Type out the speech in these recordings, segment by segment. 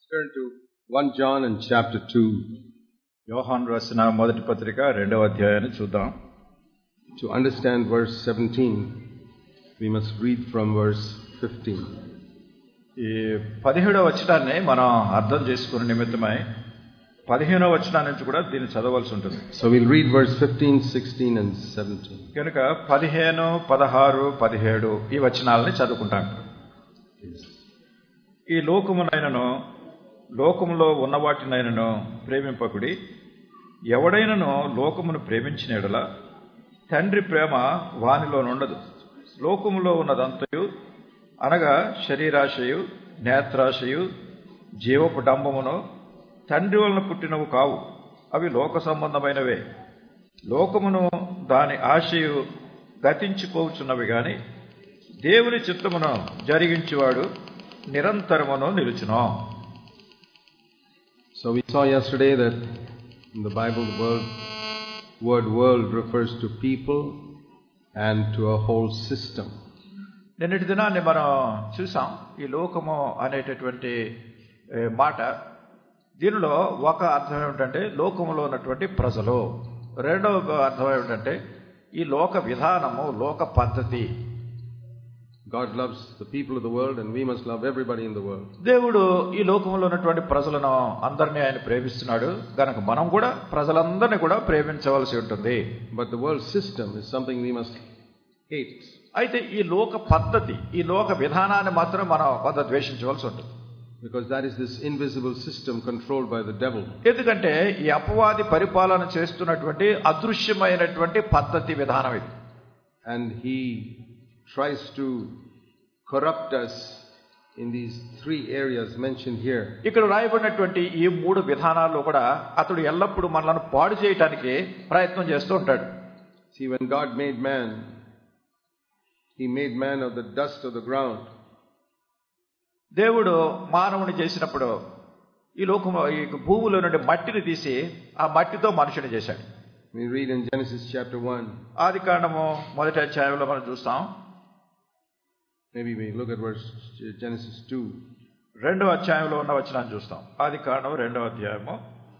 Turn to 1 John and chapter 2. యోహాను రాసిన మొదటి పత్రిక 2వ అధ్యాయాన్ని చూద్దాం. To understand verse 17, we must read from verse 15. ఈ 17వ వచనాన్ని మనం అర్థం చేసుకునే నిమిత్తమై 15వ వచనం నుంచి కూడా దీన్ని చదవాల్సి ఉంటుంది. So we'll read verse 15, 16 and 17. కనుక 15, 16, 17 ఈ వచనాలని చదువుకుంటాం. ఈ లోకమునైనను లోకములో ఉన్న వాటినైనను ప్రేమింపకుడి. ఎవడైనను లోకమును ప్రేమించిన యెడల తండ్రి ప్రేమ వానిలో నుండదు. లోకములో ఉన్నదంతయు అనగా శరీరాశయు, నేత్రాశయు, జీవపు డంబమును తండ్రి వలన పుట్టినవు కావు. అవి లోక సంబంధమైనవే. లోకమును దాని ఆశయు గతించిపోవచ్చున్నవి గాని దేవుని చిత్తమును జరిగించువాడు నిరంతరమును నిలుచును. So we saw yesterday that in the Bible the word world refers to people and to a whole system. నిన్నటి దినాన్ని మనం చూసాం. ఈ లోకము అనేటటువంటి మాట, దీనిలో ఒక అర్థం ఏమిటంటే లోకములో ఉన్నటువంటి ప్రజలు, రెండవ అర్థం ఏమిటంటే ఈ లోక విధానము, లోక పద్ధతి. God loves the people of the world and we must love everybody in the world. దేవుడు ఈ లోకంలో ఉన్నటువంటి ప్రజలను అందరినీ ఆయన ప్రేమిస్తున్నాడు గనక మనం కూడా ప్రజలందరినీ కూడా ప్రేమించవలసి ఉంటుంది. But the world system is something we must hate. అయితే ఈ లోక పద్ధతి, ఈ లోక విధానాన్ని మాత్రం మనం కొంత ద్వేషించవలసి ఉంటుంది. Because that is this invisible system controlled by the devil. ఎందుకంటే ఈ అపవాది పరిపాలన చేస్తున్నటువంటి అదృశ్యమైనటువంటి పద్ధతి విధానం ఇది. And he tries to corrupt us in these three areas mentioned here. ఇక్కడ రాయబడినటువంటి ఈ మూడు విధానాల్లో కూడా అతడు ఎల్లప్పుడూ మనల్ని పాడు చేయడానికి ప్రయత్నం చేస్తూ ఉంటాడు. See, when God made man, he made man of the dust of the ground. దేవుడు మానవుని చేసినప్పుడు ఈ లోకంలో ఈ భూమిలో నుండి మట్టిని తీసి ఆ మట్టితో మనుషుని చేశాడు. We read in Genesis chapter 1. ఆదికాండము మొదటి అధ్యాయంలో మనం చూస్తాం. Maybe we look at verse Genesis 2. రెండవ అధ్యాయంలో ఉన్న వచనాన్ని చూస్తాం. ఆదికాండం 2వ అధ్యాయము.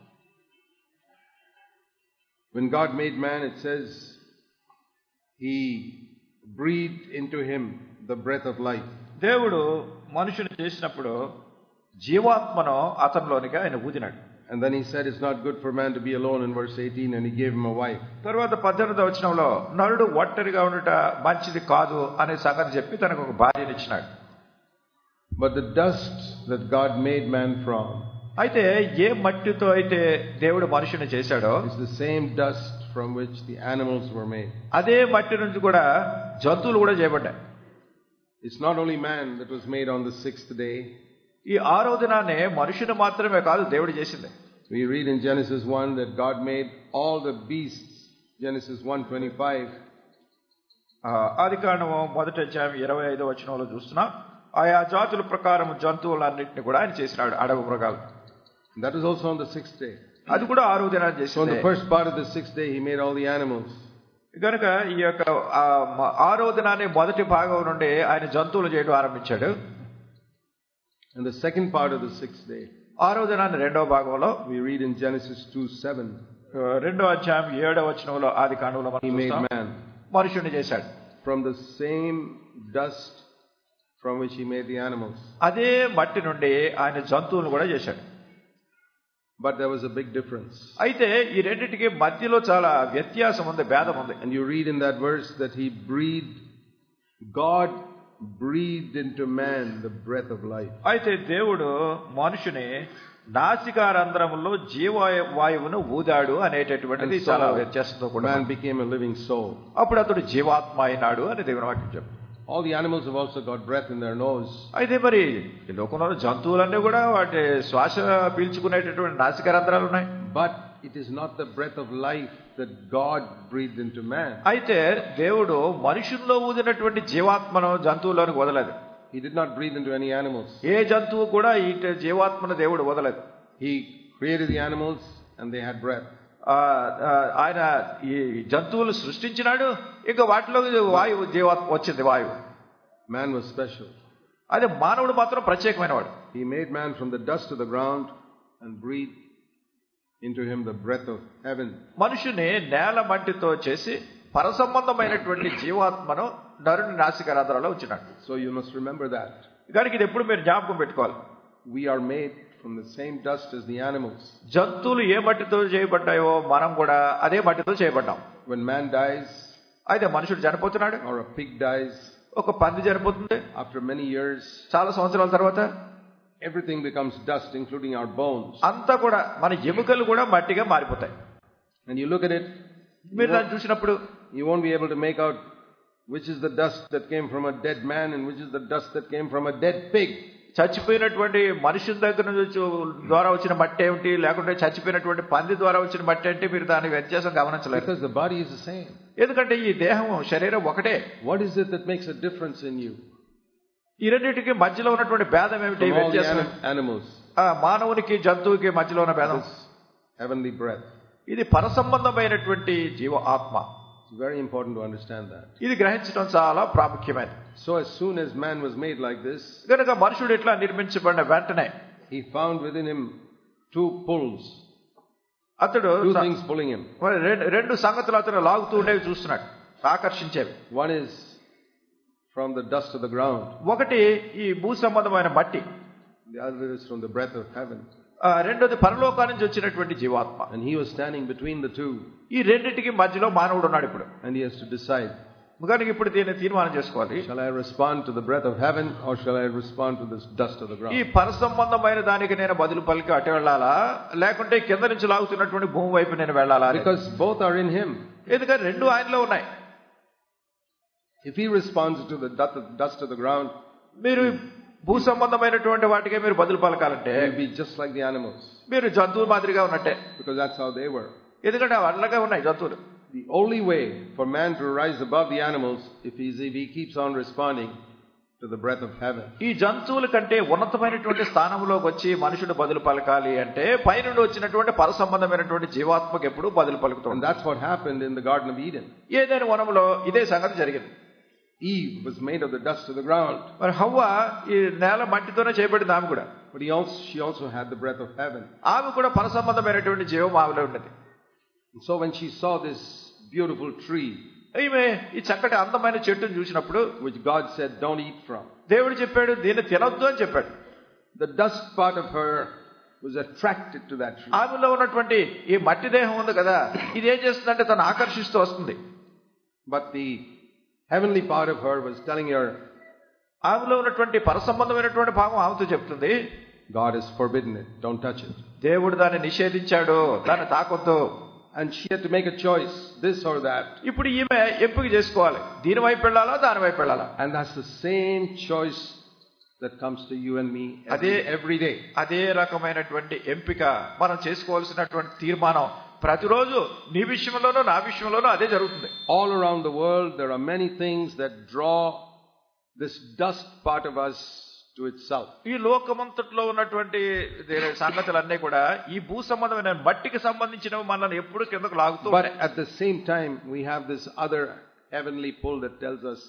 When God made man, it says he breathed into him the breath of life. దేవుడు మనుషుని చేసినప్పుడు జీవాత్మను అతనిలోనికి ఆయన ఊదినాడు. And then he said it's not good for man to be alone in verse 18, and he gave him a wife. తర్వాత 18వ వచనంలో నరుడు ఒంటరిగా ఉండుట మంచిది కాదు అనే సంగతి చెప్పి తనకు ఒక భార్యని ఇచ్చినాడు. But the dust that God made man from, అయితే ఏ మట్టితో అయితే దేవుడు మనుషుని చేశాడో is the same dust from which the animals were made. అదే మట్టి నుంచి కూడా జంతువులు కూడా చేయబడ్డాయి. It's not only man that was made on the 6th day. ఈ 6వ దినాన్ని మనుషుని మాత్రమే కాదు దేవుడు చేసింది. We read in Genesis 1 that God made all the beasts. Genesis 1:25. ఆదికాండము మొదటి అధ్యాయం 25వ వచనంలో చూస్తున్నాం. ఆయా జాతుల ప్రకారం జంతువులన్నింటినీ కూడా ఆయన చేసినాడు, అడవి మృగాలు. That was also on the 6th day. అది కూడా 6వ దినాన్ని So చేసింది. in the first part of the 6th day he made all the animals. కనుక ఈ యొక్క 6వ దినాన్ని మొదటి భాగం నుండి ఆయన జంతువులు చేయడం ఆరంభించాడు. And the second part of the 6th day, 6వ దినాన్ని రెండవ భాగంలో we read in Genesis 2:7. 2వ అధ్యాయం 7వ వచనంలో ఆదికాండంలో He made man మనుషుని చేశాడు. from the same dust from which he made the animals. అదే మట్టి నుండి ఆయన జంతువులను కూడా చేశాడు. But there was a big difference. అయితే ఈ రెండింటికి మధ్యలో చాలా వ్యత్యాసం ఉంది, భేదం ఉంది. And you read in that verse that God breathed into man the breath of life. అయితే దేవుడు మనుషుని నాసికారంధ్రములో జీవవాయువును ఊదాడు అనేటటువంటిది చాలా వ్యత్యాసంతో కూడా. Man became a living soul. అప్పుడు అతడు జీవాత్మ అయినాడు అని దేవుని వాక్యం చెప్తాడు. All the animals have also got breath in their nose. అయితే మరి ఈ లోకంలో జంతువులన్నీ కూడా వాటి శ్వాస పీల్చుకునేటటువంటి నాసికారంధ్రాలు ఉన్నాయి. But it is not the breath of life that God breathed into man. అయితే దేవుడు మనుషుల్లో ఊదినటువంటి జీవాత్మను జంతువులోనికి వదలలేదు. He did not breathe into any animals. ఏ జంతువు కూడా ఈ జీవాత్మను దేవుడు వదలలేదు. He created the animals and they had breath. ఆయన ఈ జంతువులు సృష్టించినాడు, ఇక వాటిలో వాయువు జీవాత్మ వచ్చింది. వాయువు Man was special. అదే మానవుడు మాత్రం ప్రత్యేకమైన వాడు. He made man from the dust of the ground and breathed into him the breath of heaven. మనుషుని నేల మట్టితో చేసి పరసంబంధమైనటువంటి జీవాత్మను నరుని నాసికారంధ్రాల్లో ఉంచినాడు. So you must remember that. కనుక ఇది ఎప్పుడు మీరు జ్ఞాపకం పెట్టుకోవాలి. We are made from the same dust as the animals. జంతువులు ఏ మట్టితో చేయబడ్డాయో మనం కూడా అదే మట్టితో చేయబడ్డాం. When man dies, అయితే మనుషుడు చనిపోతున్నాడు, or a pig dies, ఒక పంది చనిపోతుంది, after many years, చాలా సంవత్సరాల తర్వాత everything becomes dust, including our bones. అంతా కూడా మన ఎముకలు కూడా మట్టిగా మారిపోతాయి. And you look at it, మీరు దాన్ని చూసినప్పుడు you won't be able to make out which is the dust that came from a dead man and which is the dust that came from a dead pig. చచ్చిపోయినటువంటి మనుషుల దగ్గర నుంచి ద్వారా వచ్చిన మట్టి ఏమిటి, లేకుంటే చచ్చిపోయినటువంటి పంది ద్వారా వచ్చిన మట్టి అంటే మీరు దాని వ్యత్యాసం గమనించలేదు. Because the body is the same. ఎందుకంటే ఈ దేహం శరీరం ఒకటే. What is it that makes a difference in you? ఈ రెండింటికి మధ్యలో ఉన్నటువంటి భేదం ఏమిటి? From all the వ్యత్యాసం animals, మానవునికి జంతువుకి మధ్యలో ఉన్న భేదం this heavenly breath. ఇది పరసంబంధమైనటువంటి జీవ ఆత్మ. It's very important to understand that. ఇది గ్రహించడం చాలా ప్రాముఖ్యమైనది. So as soon as man was made like this, కనుక మనుషుడు ఇట్లా నిర్మించబడిన వెంటనే he found within him two pulls, అతడు two things pulling him. రెండు సంగతులు అతను లాగుతూ ఉండేవి చూస్తున్నాడు, ఆకర్షించేవి. One is from the dust of the ground, ఒకటి ఈ భూ సంబంధమైన మట్టి, the other is from the breath of heaven. రెండోది పరలోకా నుంచి వచ్చినటువంటి జీవాత్మ. And he was standing between the two, ఈ రెండింటికి మధ్యలో మానవుడు ఉన్నాడు ఇప్పుడు. and he has to decide, కనుక ఇప్పుడు దీన్ని తీర్మానం చేసుకోవాలి. shall I respond to the breath of heaven or shall I respond to this dust of the ground? ఈ పరసంబంధమైన దానికి నేను బదులు పలికి అటు వెళ్ళాలా, లేకుంటే కింద నుంచి లాగుతున్నటువంటి భూమి వైపు నేను వెళ్ళాలా? Because both are in him. ఎందుకంటే రెండు ఆయనలో ఉన్నాయి. If he responds to the dust of the ground, మీరు భూ సంబంధమైనటువంటి వాటికే మీరు బదులు పలకాలంటే he will be just like the animals, మీరు జంతువుల మాదిరిగా ఉన్నట్టే. because that's how they were. ఎందుకంటే అట్లాగే ఉన్నాయి జంతువులు. The only way for man to rise above the animals if he keeps on responding to the breath of heaven. ఈ జంతువుల కంటే ఉన్నతమైనటువంటి స్థానంలోకి వచ్చి మనుషుడు బదులు పలకాలి అంటే పైనుండి వచ్చినటువంటి పరసంబంధమైనటువంటి జీవాత్మకు ఎప్పుడు బదులు పలుకుతాం. And that's what happened in the Garden of Eden. ఏదైనా వనంలో ఇదే సంగతి జరిగింది. Eve was made of the dust of the ground, మరి హవ్వ ఈ నేల మట్టితోనే చేయబడింది ఆమె కూడా. but she also had the breath of heaven. ఆమె కూడా పరసంబంధమైనటువంటి జీవం ఆమెలో ఉండేది. And so when she saw this beautiful tree, ఈమె ఈ చక్కటి అందమైన చెట్టును చూసినప్పుడు, which God said don't eat from, దేవుడు చెప్పాడు దీన్ని తినొద్దు అని చెప్పాడు. the dust part of her was attracted to that tree. ఆమెలో ఉన్నటువంటి ఈ మట్టి దేహం ఉంది కదా, ఇది ఏం చేస్తుందంటే తను ఆకర్షిస్తూ వస్తుంది. But the heavenly part of her was telling her, ఆమెలో ఉన్నటువంటి పరసంబంధమైనటువంటి భాగం ఆమెతో చెప్తుంది, God has forbidden it, don't touch it. దేవుడు దాన్ని నిషేధించాడు, దాన్ని తాకొద్దు. And she had to make a choice, this or that. ఇప్పుడు ఈమె ఎంపిక చేసుకోవాలి, దీని వైపు వెళ్ళాలా దాని వైపు వెళ్ళాలా. And that's the same choice that comes to you and me every day. అదే రకమైనటువంటి ఎంపిక మనం చేసుకోవాల్సినటువంటి తీర్మానం ప్రతిరోజు నీ విషయంలోనూ నా విషయంలోనూ అదే జరుగుతుంది. All around the world there are many things that draw this dust part of us to itself. ఈ లోకమంతట్లో ఉన్నటువంటి సంగతులన్నీ కూడా ఈ భూ సంబంధమైన మట్టికి సంబంధించినవి మనల్ని ఎప్పుడు కిందకు లాగుతూ. But at the same time we have this other heavenly pull that tells us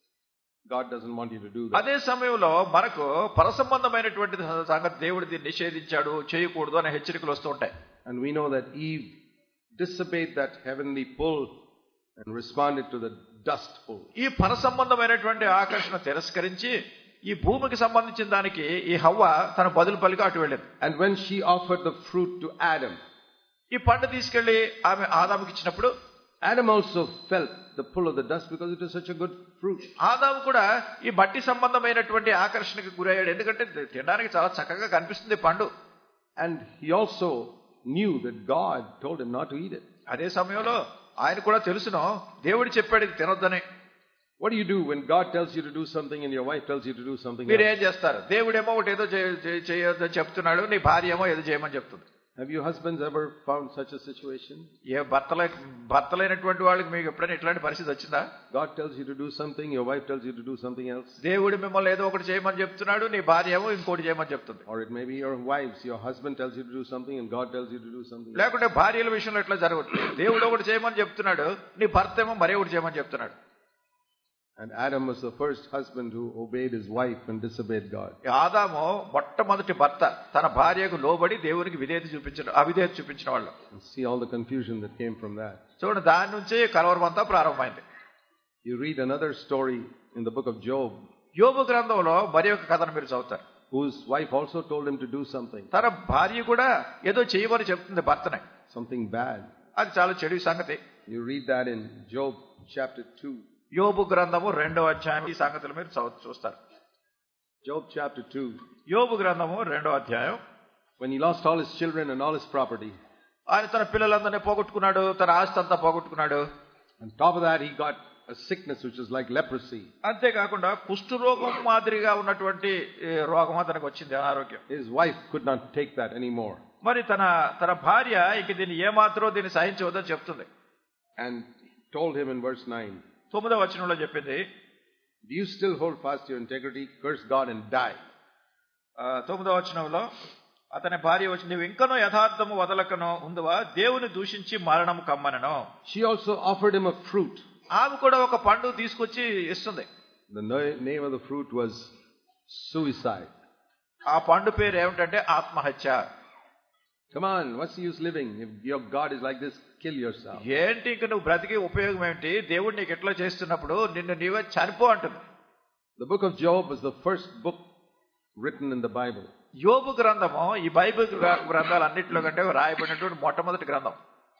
God doesn't want you to do that. అదే సమయంలో మనకు పరసంబంధమైనటువంటి సంగతి దేవుడు దీన్ని నిషేధించాడు, చేయకూడదు అనే హెచ్చరికలు వస్తూ ఉంటాయి. And we know that Eve disobeyed that heavenly pull and responded to the dust pull. ఈ పరసంబంధమైనటువంటి ఆకర్షణ తిరస్కరించి ఈ భూమికి సంబంధించిన దానికి ఈ హవ్వ తన బదులు పలికి అటు వెళ్ళింది. And when she offered the fruit to Adam, ఈ పండు తీసుకెళ్లి ఆమె ఆదాముకి ఇచ్చినప్పుడు Adam also felt the pull of the dust because it is such a good fruit. ఆదాము కూడా ఈ మట్టి సంబంధమైనటువంటి ఆకర్షణకు గురయ్యాడు, ఎందుకంటే తినడానికి చాలా చక్కగా కనిపిస్తుంది పండు. And he also knew that God told him not to eat it. అదే సమయంలో ఆయన కూడా తెలుసును దేవుడు చెప్పాడు ఇది తినొద్దని. What do you do when God tells you to do something and your wife tells you to do something మీరు else? ఏం చేస్తారు? దేవుడేమో ఒకటి ఏదో చేయొద్దని చెప్తున్నాడు, నీ భార్య ఏమో ఏదో చేయమని చెప్తుంది. Have you husbands ever found such a situation? ఏ భర్తలైనటువంటి వాళ్ళకి మీకు ఎప్పుడైనా ఇట్లాంటి పరిస్థితి వచ్చిందా? God tells you to do something, your wife tells you to do something else. దేవుడు మిమ్మల్ని ఏదో ఒకటి చేయమని చెప్తున్నాడు, నీ భార్య ఏమో ఇంకోటి చేయమని చెప్తుంది. Or it may be your wives, your husband tells you to do something and God tells you to do something else. లేకుంటే భార్యల విషయంలో ఎట్లా జరగట్లేదు, దేవుడు ఒకటి చేయమని చెప్తున్నాడు, నీ భర్త ఏమో మరే ఒకటి చేయమని చెప్తున్నాడు. And Adam was the first husband who obeyed his wife and disobeyed God. ఆదాము మొట్టమొదటి భర్త, తన భార్యకు లోబడి దేవునికి అవిధేయత చూపించిన వాళ్ళు. And see all the confusion that came from that. చూడండి, దాని నుంచి కలవరం అంతా ప్రారంభమైంది. You read another story in the book of Job. యోబు గ్రంథంలో మరి ఒక కథను మీరు చదువుతారు. Whose wife also told him to do something. తన భార్య కూడా ఏదో చేయమని చెప్తుంది భర్తనే. Something bad. అది చాలా చెడు సంగతి. You read that in Job chapter 2. యోబు గ్రంథము 2వ అధ్యాయం ఈ సంగతులు మీరు చూస్తారు. Job chapter 2. యోబు గ్రంథము 2వ అధ్యాయం. When he lost all his children and all his property. ఆయన తన పిల్లలందరినీ పోగొట్టుకున్నాడు, తన ఆస్తి అంతా పోగొట్టుకున్నాడు. On top of that he got a sickness which is like leprosy. అంతేకాకుండా కుష్ఠరోగం మాదిరిగా ఉన్నటువంటి రోగం అతనికి వచ్చింది, అనారోగ్యం. His wife could not take that anymore. మరి తన భార్య ఇక దీన్ని ఏమాత్రం దీన్ని సహించవద్దని చెప్తుంది. And told him in verse 9. 9వ వచనంలో చెప్పింది, do you still hold fast your integrity? Curse God and die. 9వ వచనంలో అతని భార్య వచ్చి, నీవు ఇంకనూ యథార్థము వదలకనో ఉందువా, దేవుని దూషించి మరణం కమ్మనను. She also offered him a fruit. ఆమె కూడా ఒక పండు తీసుకొచ్చి ఇస్తుంది. The name of the fruit was suicide. ఆ పండు పేరు ఏమిటంటే ఆత్మహత్య. Come on, what's the use living? If your God is like this, kill yourself. ఏంటి ఇంక నువ్వు బ్రతికి ఉపయోగం ఏంటి? దేవుడు నీకు ఎట్లా చేస్తున్నప్పుడు నిన్ను నీవే చనిపో అంటుంది. The book of Job was the first book written in the Bible. యోబు గ్రంథము ఈ బైబిల్ గ్రంథాలన్నింటిలో కంటే రాయబడినటువంటి మొట్టమొదటి గ్రంథం.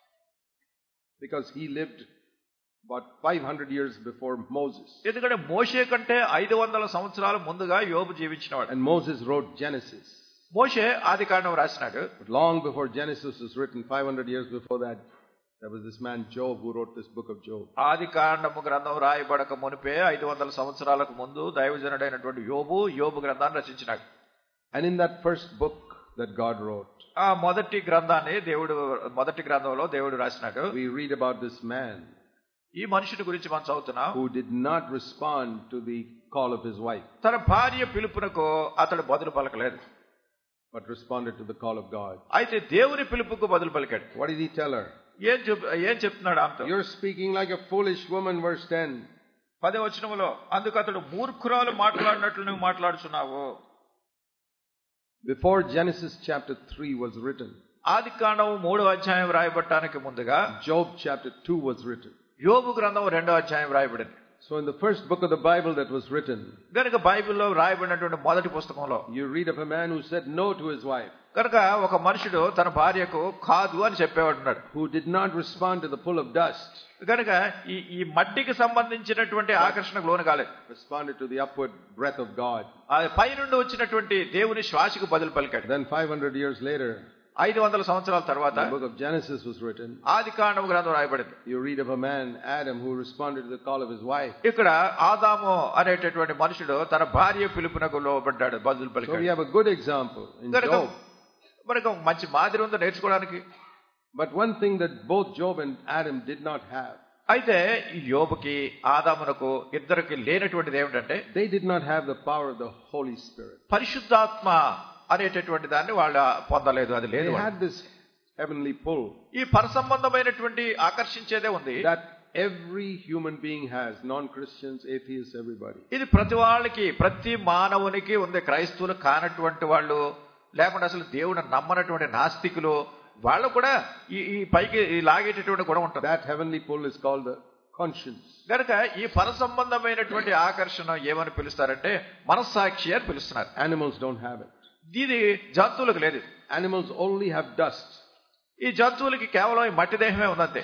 Because he lived about 500 years before Moses. ఎందుకంటే మోషే కంటే 500 సంవత్సరాల ముందుగా యోబు జీవించినవాడు. And Moses wrote Genesis. Moshe Adikandam రాసినాడు. But long before Genesis was written, 500 years before that, there was this man Job who wrote this book of Job. ఆదికాండము గ్రంథం రాయబడక మునిపే 500 సంవత్సరాలకు ముందు దైవజనుడైనటువంటి యోబు గ్రంథాన్ని రచించినాడు. And in that first book that God wrote, ఆ మొదటి గ్రంథంలో దేవుడు రాసినాడు. we read about this man ఈ మనుషుని గురించి మనం చదువుతున్నాం. who did not respond to the call of his wife, తన భార్య పిలుపునకు అతడు బదులు పలకలేదు, but responded to the call of God. అయితే దేవుని పిలుపుకు బదులు పలికాడు. What did he tell her? ఏం చెప్తున్నాడు ఆమెతో? You're speaking like a foolish woman, verse 10. 10వ వచనములో, అందుకు అతడు మూర్ఖురాలు మాట్లాడినట్లు నువ్వు మాట్లాడుచున్నావు. Before Genesis chapter 3 was written, ఆదికాండము 3వ అధ్యాయం రాయబడటానికి ముందుగా Job chapter 2 was written. యోబు గ్రంథం 2వ అధ్యాయం రాయబడింది. So in the first book of the Bible that was written, కనుక బైబిల్లో రాయబడినటువంటి మొదటి పుస్తకంలో you read of a man who said no to his wife, కనుక ఒక మనుషుడు తన భార్యకు కాదు అని చెప్పేవాడున్నాడు. who did not respond to the pull of dust, కనుక ఈ మట్టికి సంబంధించినటువంటి ఆకర్షణకు లోను కాలేదు, responded to the upward breath of God. ఆ పై నుండి వచ్చినటువంటి దేవుని శ్వాసకు బదులు పలికాడు. Then 500 years later, 500 సంవత్సరాల తర్వాత the book of Genesis was written. ఆదికాండము గ్రంథం రాయబడింది. You read of a man, Adam, who responded to the call of his wife. ఇక్కడ ఆదాము అనేటటువంటి మనుషుడు తన భార్య పిలుపునకు లోబడ్డాడు, బదులు So we పలికాడు. have a good example in Job. మనకు మంచి మాదిరి ఉందో నేర్చుకోవడానికి. But one thing that both Job and Adam did not have, అయితే ఈ యోబుకి ఆదామునకు ఇద్దరికి లేనటువంటిది ఏమిటంటే, they did not have the power of the Holy Spirit. పరిశుద్ధాత్మ అనేటటువంటి దాన్ని వాళ్ళు పొందలేదు, అది లేదు. They had this heavenly pull ఈ పరసంబంధమైనటువంటి ఆకర్షించేదే ఉంది that every human being has, non-Christians, atheists, everybody. ఇది ప్రతి వాళ్ళకి, ప్రతి మానవునికి ఉంది. క్రైస్తవులు కానటువంటి వాళ్ళు, లేకుండా అసలు దేవుడు నమ్మనటువంటి నాస్తికులు, వాళ్ళు కూడా ఈ పైకి లాగేటటువంటి గుణం ఉంటుంది. That heavenly pull is called the conscience. కనుక ఈ పరసంబంధమైనటువంటి ఆకర్షణ ఏమని పిలుస్తారంటే మనస్సాక్షి అని పిలుస్తున్నారు. Animals don't have it. ఇది జంతువులకు లేదు. Animals only have dust. ఈ జంతువులకి కేవలం ఈ మట్టి దేహమే ఉందంతే.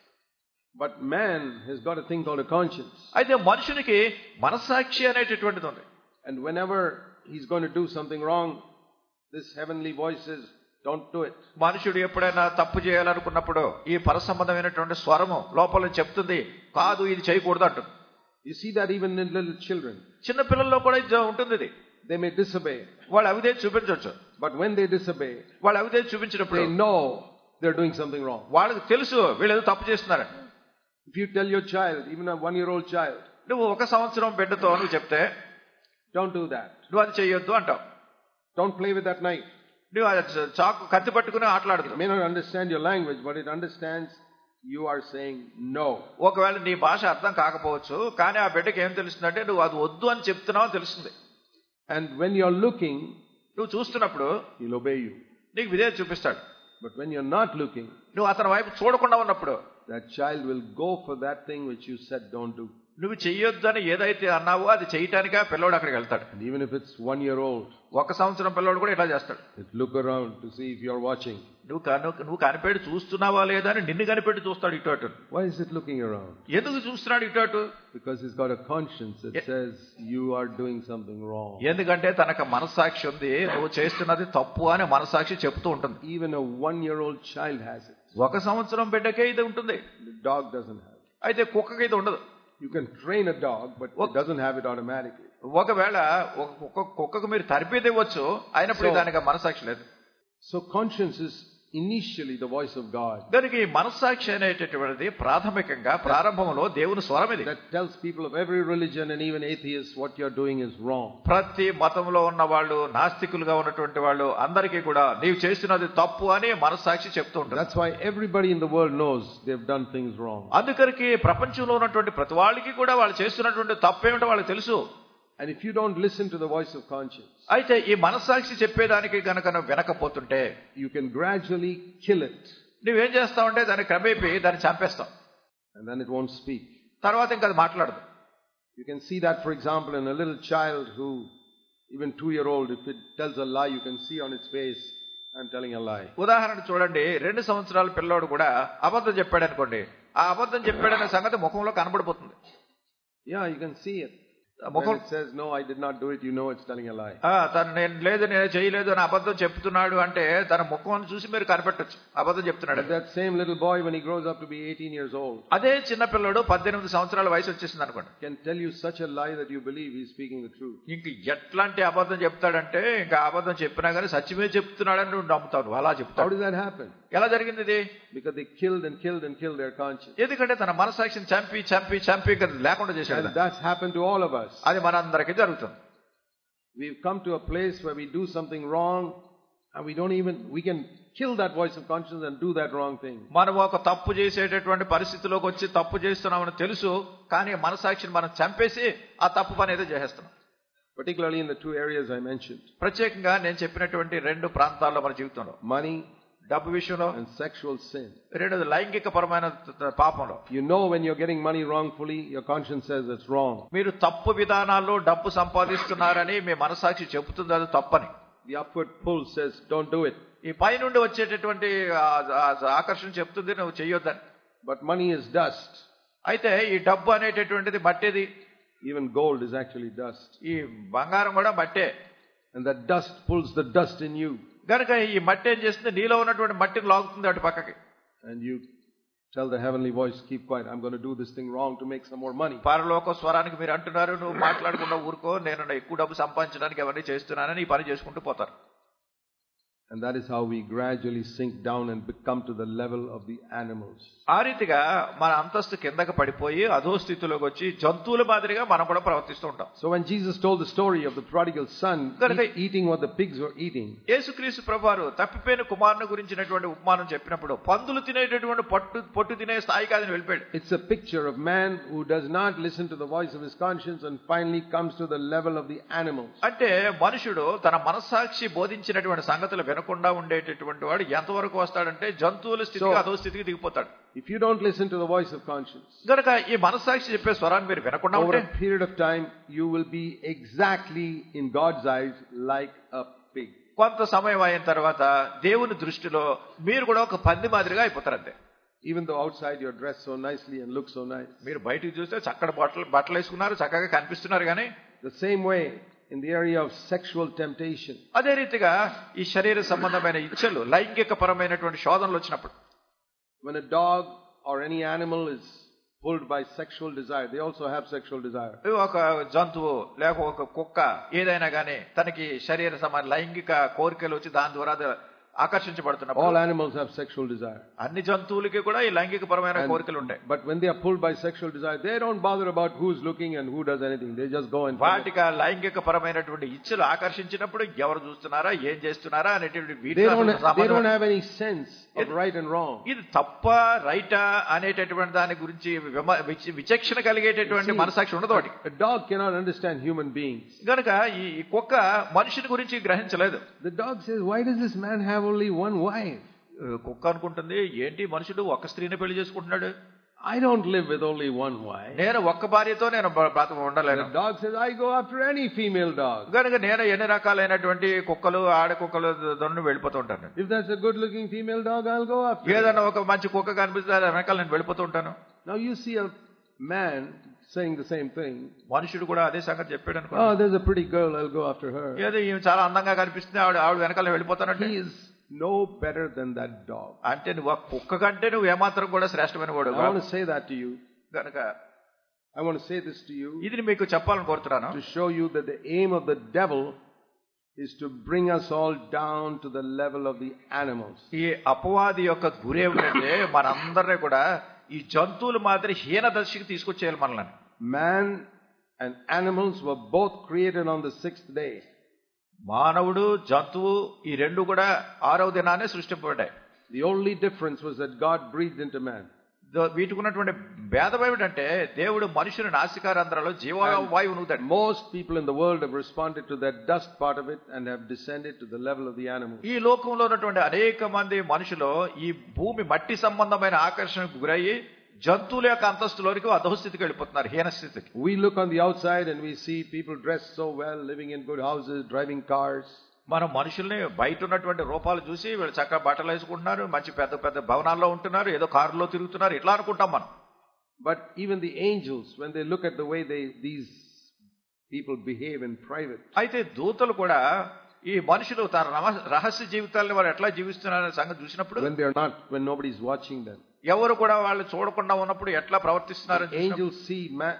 But man has got a thing called a conscience. అయితే మనుషునికి మనస్సాక్షి అనేటటువంటిది ఉంది. And whenever he's going to do something wrong, this heavenly voice says, don't do it. మనుషుడు ఎప్పుడైనా తప్పు చేయాలనుకున్నప్పుడు ఈ పరసంబంధమైనటువంటి స్వరము లోపల చెప్తుంది, కాదు ఇది చేయకూడదు అంటుంది. You see that even in little children. చిన్న పిల్లల్లో కూడా ఇది ఉంటుంది. ఇది They may disobey. వాళ్ళు అవిధేయత చూపించవచ్చు. But when they disobey, వాళ్ళు అవిధేయత చూపించినప్పుడు they know they're doing something wrong. వాళ్ళకి తెలుసు వీళ్ళు ఏదో తప్పు చేస్తున్నారు. If you tell your child, even a 1-year-old child, నువ్వు 1 సంవత్సరం బిడ్డతో నువ్వు చెప్తే, don't do that. నువ్వు అది చేయొద్దు అంటావు. Don't play with that knife. నువ్వు చాకు కత్తి పట్టుకుని ఆటలాడుతూ. It may not understand your language, but it understands you are saying no. ఒకవేళ నీ భాష అర్థం కాకపోవచ్చు, కానీ ఆ బిడ్డకి ఏం తెలుస్తుందంటే నువ్వు అది వద్దు అని చెప్తున్నావు తెలుస్తుంది. And when you're looking, నువ్వు చూస్తున్నప్పుడు he'll obey you. నీకు విధేయత చూపిస్తాడు. But when you're not looking, నువ్వు అతని వైపు చూడకుండా ఉన్నప్పుడు that child will go for that thing which you said don't do. నువ్వు చెయ్యొద్దని ఏదైతే అన్నావో అది చేయటానికా పిల్లోడు అక్కడికి వెళ్తాడు. And even if it's 1 year old, 1 సంవత్సరం పిల్లోడు కూడా ఇలా చేస్తాడు. look around to see if you're watching. నువ్వు కనిపెట్టి చూస్తున్నావా లేదా అని నిన్ను కనిపెట్టి చూస్తాడు ఇటు అటు. Why is it looking around? ఎందుకు చూస్తున్నాడు ఇటు అటు? Because he's got a conscience that says you are doing something wrong. ఎందుకంటే తనకు మనస్సాక్షి ఉంది, నువ్వు చేస్తున్నది తప్పు అని మనస్సాక్షి చెప్తూ ఉంటుంది. Even a 1 year old child has it. 1 సంవత్సరం బిడ్డకే ఇది ఉంటుంది. The dog doesn't have it. అయితే కుక్కకి ఇది ఉండదు. You can train a dog, but it doesn't have it automatically. ఒకవేళ కుక్కకు మీరు తరబేది ఇవ్వచ్చు, అయినప్పుడు దానికి మనస్సాక్షి లేదు. So conscience is initially the voice of God. దానికి మనస్సాక్షి అనేటటువంటిది ప్రాథమికంగా ప్రారంభంలో దేవుని స్వరం ఇది. That tells people of every religion and even atheists what you're doing is wrong. ప్రతి మతంలో ఉన్న వాళ్ళు, నాస్తికులుగా ఉన్నటువంటి వాళ్ళు అందరికీ కూడా నీవు చేస్తున్నది తప్పు అని మనస్సాక్షి చెప్తూ ఉంటుంది. That's why everybody in the world knows they've done things wrong. అందుకరికి ప్రపంచంలో ఉన్నటువంటి ప్రతి వాళ్ళకి కూడా వాళ్ళు చేస్తున్నటువంటి తప్పేమిటో వాళ్ళకి తెలుసు. And if you don't listen to the voice of conscience, అయితే ఈ మనస్సాక్షి చెప్పేదానికి గనక నువ్వు వినకపోతుంటే you can gradually kill it. నువ్వేం చేస్తావంటే దాన్ని క్రమేపీ దాన్ని చంపేస్తావు. And then it won't speak. తర్వాత ఇంకా అది మాట్లాడదు. You can see that, for example, in a little child who, even 2-year-old, if it tells a lie, you can see on its face, I'm telling a lie. ఉదాహరణ చూడండి, 2 సంవత్సరాల పిల్లోడు కూడా అబద్ధం చెప్పాడు అనుకోండి, ఆ అబద్ధం చెప్పాడనే సంగతి ముఖంలో కనబడిపోతుంది. Yeah, you can see it. When it says, no, I did not do it, you know it's telling a lie. తను నేను చేయలేదు అని అబద్ధం చెప్తున్నాడు అంటే తన ముఖం చూసి మీరు కనిపెట్టొచ్చు అబద్ధం చెప్తున్నాడు. That same little boy, when he grows up to be 18 years old, అదే చిన్న పిల్లడు 18 సంవత్సరాల వయసు వచ్చేసింది అనుకోండి, can tell you such a lie that you believe he's speaking the truth. ఇంక ఎట్లాంటి అబద్ధం చెప్తాడంటే ఇంకా అబద్ధం చెప్పినా కానీ సత్యమే చెప్తున్నాడని నువ్వు నమ్ముతావు. అలా చెప్తావు. How did that happen? ఎలా జరిగింది ఇది? Because they killed their conscience. ఎందుకంటే తన మనస్సాక్షిని చంపి చంపి చంపి లేకుండా చేశాడు. And that's happened to all of us. అది మనందరికీ జరుగుతుంది. We've come to a place where we do something wrong and we can kill that voice of conscience and do that wrong thing. మనం ఒక తప్పు చేసేటటువంటి పరిస్థితిలోకి వచ్చి తప్పు చేస్తున్నామని తెలుసు, కానీ మనస్సాక్షిని మనం చంపేసి ఆ తప్పు పని ఏదో చేసేస్తున్నాం. Particularly in the 2 areas I mentioned. ప్రత్యేకంగా నేను చెప్పినటువంటి 2 ప్రాంతాల్లో మన జీవితంలో, money, డబ్బు విషయంలో, and sexual sin. రెండోది లైంగిక పరమైన పాపంలో. You know when you're getting money wrongfully, your conscience says it's wrong. మీరు తప్పు విధానాల్లో డబ్బు సంపాదిస్తున్నారని మీ మనస్సాక్షి చెబుతుంది అది తప్పని. The upward pull says don't do it. ఈ పై నుండి వచ్చేటటువంటి ఆకర్షణ చెప్తుంది నువ్వు చెయ్యొద్దని. But money is dust. అయితే ఈ డబ్బు అనేటటువంటిది మట్టిది. Even gold is actually dust. ఈ బంగారం కూడా మట్టే. And that dust pulls the dust in you. గనుక ఈ మట్టి ఏం చేస్తుంది, నీలో ఉన్నటువంటి మట్టిని లాగుతుంది అటు పక్కకి. And you tell the heavenly voice, keep quiet, I'm going to do this thing wrong to make some more money. పరలోక స్వరానికి మీరు అంటున్నారు, నువ్వు మాట్లాడకుండా ఊరుకో, నేను ఎక్కువ డబ్బు సంపాదించడానికి అవన్నీ చేస్తున్నానని ఈ పని చేసుకుంటూ పోతారు. And that is how we gradually sink down and become to the level of the animals. ఆ రీతిగా మన అంతస్తు కిందకి పడిపోయి అధో స్థితిలోకి వచ్చి జంతువుల మాదిరిగా మనం కూడా ప్రవర్తిస్తూ ఉంటాం. So when Jesus told the story of the prodigal son eating what the pigs were eating, యేసుక్రీస్తు ప్రభువారు తప్పిపోయిన కుమారుని గురించినటువంటి ఉపమానం చెప్పినప్పుడు పందులు తినేటటువంటి పొట్టు తినే స్థాయికి అది వెళ్ళిపోయాడు. It's a picture of man who does not listen to the voice of his conscience and finally comes to the level of the animals. అంటే మనుషుడు తన మనస్సాక్షి బోధించినటువంటి సంగతులు వినకుండా ఉండేటటువంటి వాడు ఎంతవరకు వస్తాడంటే జంతువుల స్థితికి అధో స్థితికి దిగిపోతాడు. If you don't listen to the voice of conscience, గనుక ఈ మనస్సాక్షి చెప్పే స్వరాన్ని మీరు వినకుండా over ఉంటే a period of time you will be exactly in God's eyes like a pig. కొంత సమయం అయిన తర్వాత దేవుని దృష్టిలో మీరు కూడా ఒక పంది మాదిరిగా అయిపోతారు అంతే. Even though outside you're dressed so nicely and look so nice, మీరు బయటికి చూస్తే చక్కటి బట్టలు వేసుకున్నారు, చక్కగా కనిపిస్తున్నారు, కానీ the same way in the area of sexual temptation, అదే రీతిగా ఈ శరీర సంబంధమైన ఇచ్చలు లైంగిక పరమైనటువంటి శోధనలు వచ్చినప్పుడు, when a dog or any animal is pulled by sexual desire, they also have sexual desire. ఒక జంతువు లేక ఒక కుక్క ఏదైనా కానీ తనకి శరీర సంబంధ లైంగిక కోరికలు వచ్చి దాని ద్వారా ఆకర్షించబడుతున్నప్పుడు all animals have sexual desire. అన్ని జంతువులకి కూడా ఈ లైంగికపరమైన కోరికలు ఉంటాయి. But when they are pulled by sexual desire, they don't bother about who's looking and who does anything. They just go and వాటికి లైంగికపరమైనటువంటి ఇచ్చలు ఆకర్షించినప్పుడు ఎవరు చూస్తున్నారా, ఏం చేస్తున్నారా అనేటువంటి they don't have any sense of right and wrong. ఇది తప్ప రైటా అనేటటువంటి దాని గురించి విచక్షణ కలిగేటటువంటి మనసాక్షి ఉండదు వాటికి. A dog cannot understand human beings. గనుక ఈ కుక్క మనిషిని గురించి గ్రహించలేదు. The dog says, why does this man have only one wife? కుక్క అనుకుంటుంది, ఏంటి మనుషుడు ఒక్క స్త్రీని పెళ్లి చేసుకుంటున్నాడు, I don't live with only one wife. నేను ఒక్క భార్యతో నేను ఉండలేను. The dog says, I go after any female dog. కనుక నేను ఎన్ని రకాలైనటువంటి కుక్కలు ఆడ కుక్కలు దొన్ని వెళ్ళిపోతూ ఉంటాను. If that's a good looking female dog, I'll go after. ఏదైనా ఒక మంచి కుక్క కనిపిస్తే వెనకాల నేను వెళ్ళిపోతూ ఉంటాను. Now you see a man saying the same thing. మనుషుడు కూడా అదే సంగతి చెప్పాడు అనుకో. Oh, there's a pretty girl, I'll go after her. ఏదో ఈమె చాలా అందంగా కనిపిస్తుంది, ఆవిడ వెనకాల వెళ్ళిపోతానంటే. He is no better than that dog. అంటే నువ్వు కుక్క కంటే నువ్వు ఏమాత్రం కూడా శ్రేష్టమైన వాడు. I want to say that to you. కనుక I want to say this to you. ఇది మీకు చెప్పాలని కోరుతున్నాను. To show you that the aim of the devil is to bring us all down to the level of the animals. ఈ అపవాది యొక్క గురి ఏమిటంటే మనందరినీ కూడా ఈ జంతువుల మాదిరి హీన దశకి తీసుకొచ్చేయాలి మనల్ని. Man and animals were both created on the 6th day. మానవుడు జంతువు ఈ రెండు కూడా 6వ దినానే సృష్టింపబడ్డాయి. The only difference was that God breathed into man. వీటికి ఉన్నటువంటి భేదం ఏమిటంటే దేవుడు మనుషుని నాసికారంధ్రాలో జీవవాయువును ఊదాడు. Most people in the world have responded to that dust part of it and have descended to the level of the animals. ఈ లోకంలో ఉన్నటువంటి అనేక మంది మనుషులు ఈ భూమి మట్టి సంబంధమైన ఆకర్షణకు గురయ్యి జంతువుల యొక్క అంతస్తులోనికి అధోస్థితికి వెళ్ళిపోతున్నారు, హీన స్థితికి. We look on the outside and we see people dressed so well, living in good houses, driving cars. మనం మనుషుల్ని బయట ఉన్నటువంటి రూపాలు చూసి వీళ్ళు చక్కగా బట్టలు వేసుకుంటున్నారు, మంచి పెద్ద పెద్ద భవనాల్లో ఉంటున్నారు, ఏదో కారులో తిరుగుతున్నారు, ఇట్లా అనుకుంటాం మనం. But even the angels, when they look at the way these people behave in private, అయితే దూతలు కూడా ఈ మనుషులు తన రహస్య జీవితాలను వారు ఎట్లా జీవిస్తున్నారనే సంగతి చూసినప్పుడు, when nobody is watching them, ఎవరు కూడా వాళ్ళు చూడకుండా ఉన్నప్పుడు ఎట్లా ప్రవర్తిస్తున్నారు. Angels see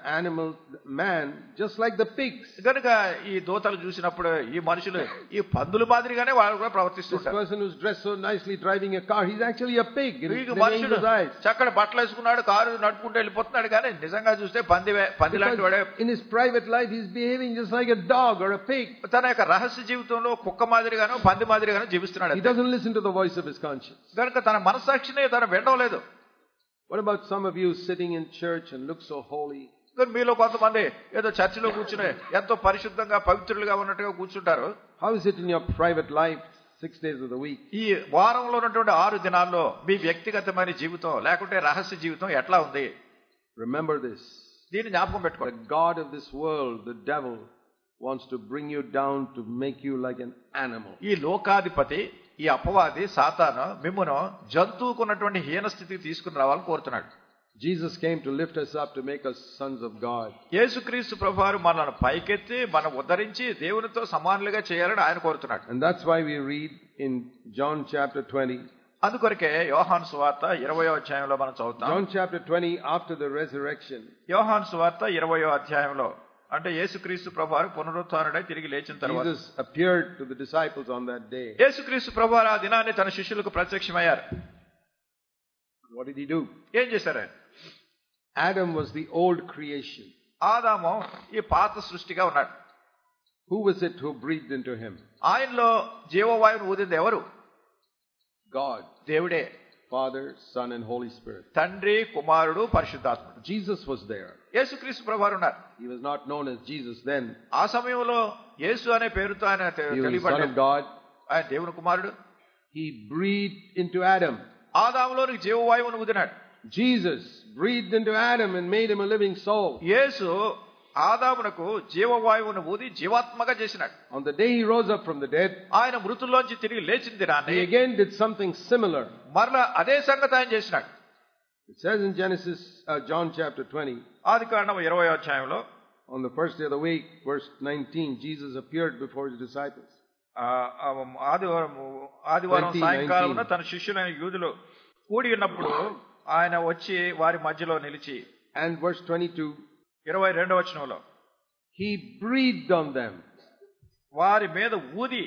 man just like the pigs. కనుక ఈ దూతలు చూసినప్పుడు ఈ మనుషులు ఈ పందుల మాదిరిగానే వాళ్ళు కూడా ప్రవర్తిస్తుంటారు. This person who's dressed so nicely driving a car, he's actually a pig in the angel's eyes. చక్కటి బట్టలు వేసుకున్నాడు, కారు నడుపుకుంటూ వెళ్ళిపోతున్నాడు, కానీ నిజంగా చూస్తే పంది లాంటి వాడే. In his private life he's behaving just like a dog or a pig. తన యొక్క రహస్య జీవితంలో కుక్క మాదిరిగానో పంది మాదిరిగానో జీవిస్తున్నాడు. He doesn't listen to the voice of his conscience. కనుక తన మనస్సాక్షిని తన వినడం లేదు. What about some of you sitting in church and look so holy? మీలో కొంతమంది ఏదో చర్చిలో కూర్చుని ఎంతో పరిశుద్ధంగా పవిత్రులుగా ఉన్నట్టుగా కూర్చుంటారు. How is it in your private life 6 days of the week? ఈ వారంలో ఉన్నటువంటి 6 దినాల్లో మీ వ్యక్తిగతమైన జీవితం లేకుంటే రహస్య జీవితం ఎట్లా ఉంది? Remember this. దీన్ని జ్ఞాపకం పెట్టుకోండి. The god of this world, the devil, wants to bring you down to make you like an animal. ఈ లోకాధిపతి, ఈ అపవాది సాతాను మిమ్మును జంతువుకున్నటువంటి హీన స్థితికి తీసుకుని రావాలని కోరుతున్నాడు. Jesus came to lift us up to make us sons of God. యేసుక్రీస్తు ప్రభువారు మనల్ని పైకెత్తి మనం ఉద్ధరించి దేవునితో సమానులుగా చేయాలని ఆయన కోరుతున్నాడు. And that's why we read in John chapter 20. అందుకొరకే యోహాను సువార్త 20వ అధ్యాయంలో మనం చదువుతాం. John chapter 20, after the resurrection. యోహాను సువార్త 20వ అధ్యాయంలో అంటే యేసుక్రీస్తు ప్రభువారు పునరుత్థానుడై తిరిగి లేచిన తర్వాత Jesus appeared to the disciples on that day. యేసుక్రీస్తు ప్రభువారు ఆ దినాన్ని తన శిష్యులకు ప్రత్యక్షమయ్యారు. What did he do? ఏం చేశారు? Adam was the old creation. ఆదాము ఈ పాత సృష్టిగా ఉన్నాడు. Who was it who breathed into him? ఆయనలో జీవవాయువును ఊదింది ఎవరు? God. దేవుడే. Father, Son and Holy Spirit. తండ్రి, కుమారుడు, పరిశుద్ధాత్ముడు. Jesus was there. యేసుక్రీస్తు ప్రభువారు ఉన్నారు. He was not known as Jesus then. ఆ సమయంలో యేసు అనే పేరుతో ఆయన తెలియబడ్డాడు. Son of God. ఆయన దేవుని కుమారుడు. He breathed into Adam. ఆదాములోనికి జీవవాయువును ఊదినాడు. Jesus breathed into Adam and made him a living soul. యేసు ఆదామునకు జీవవాయువును ఊది జీవాత్మగా చేసినాడు. On the day he rose up from the dead, ఆయన మృతుల్లోంచి తిరిగి లేచిన దినాన్ని he again did something similar. మరలా అదే సంగతి ఆయన చేసినాడు. It says in John chapter 20, ఆదికాండం 20వ అధ్యాయంలో on the first day of the week, verse 19, Jesus appeared before his disciples. ఆదివారం సాయంకాలమున తన శిష్యులైన యూదులు కూడి ఉన్నప్పుడు ఆయన వచ్చి వారి మధ్యలో నిలిచి, and verse 22, 22వ వచనంలో he breathed on them. వారి మీద ఊది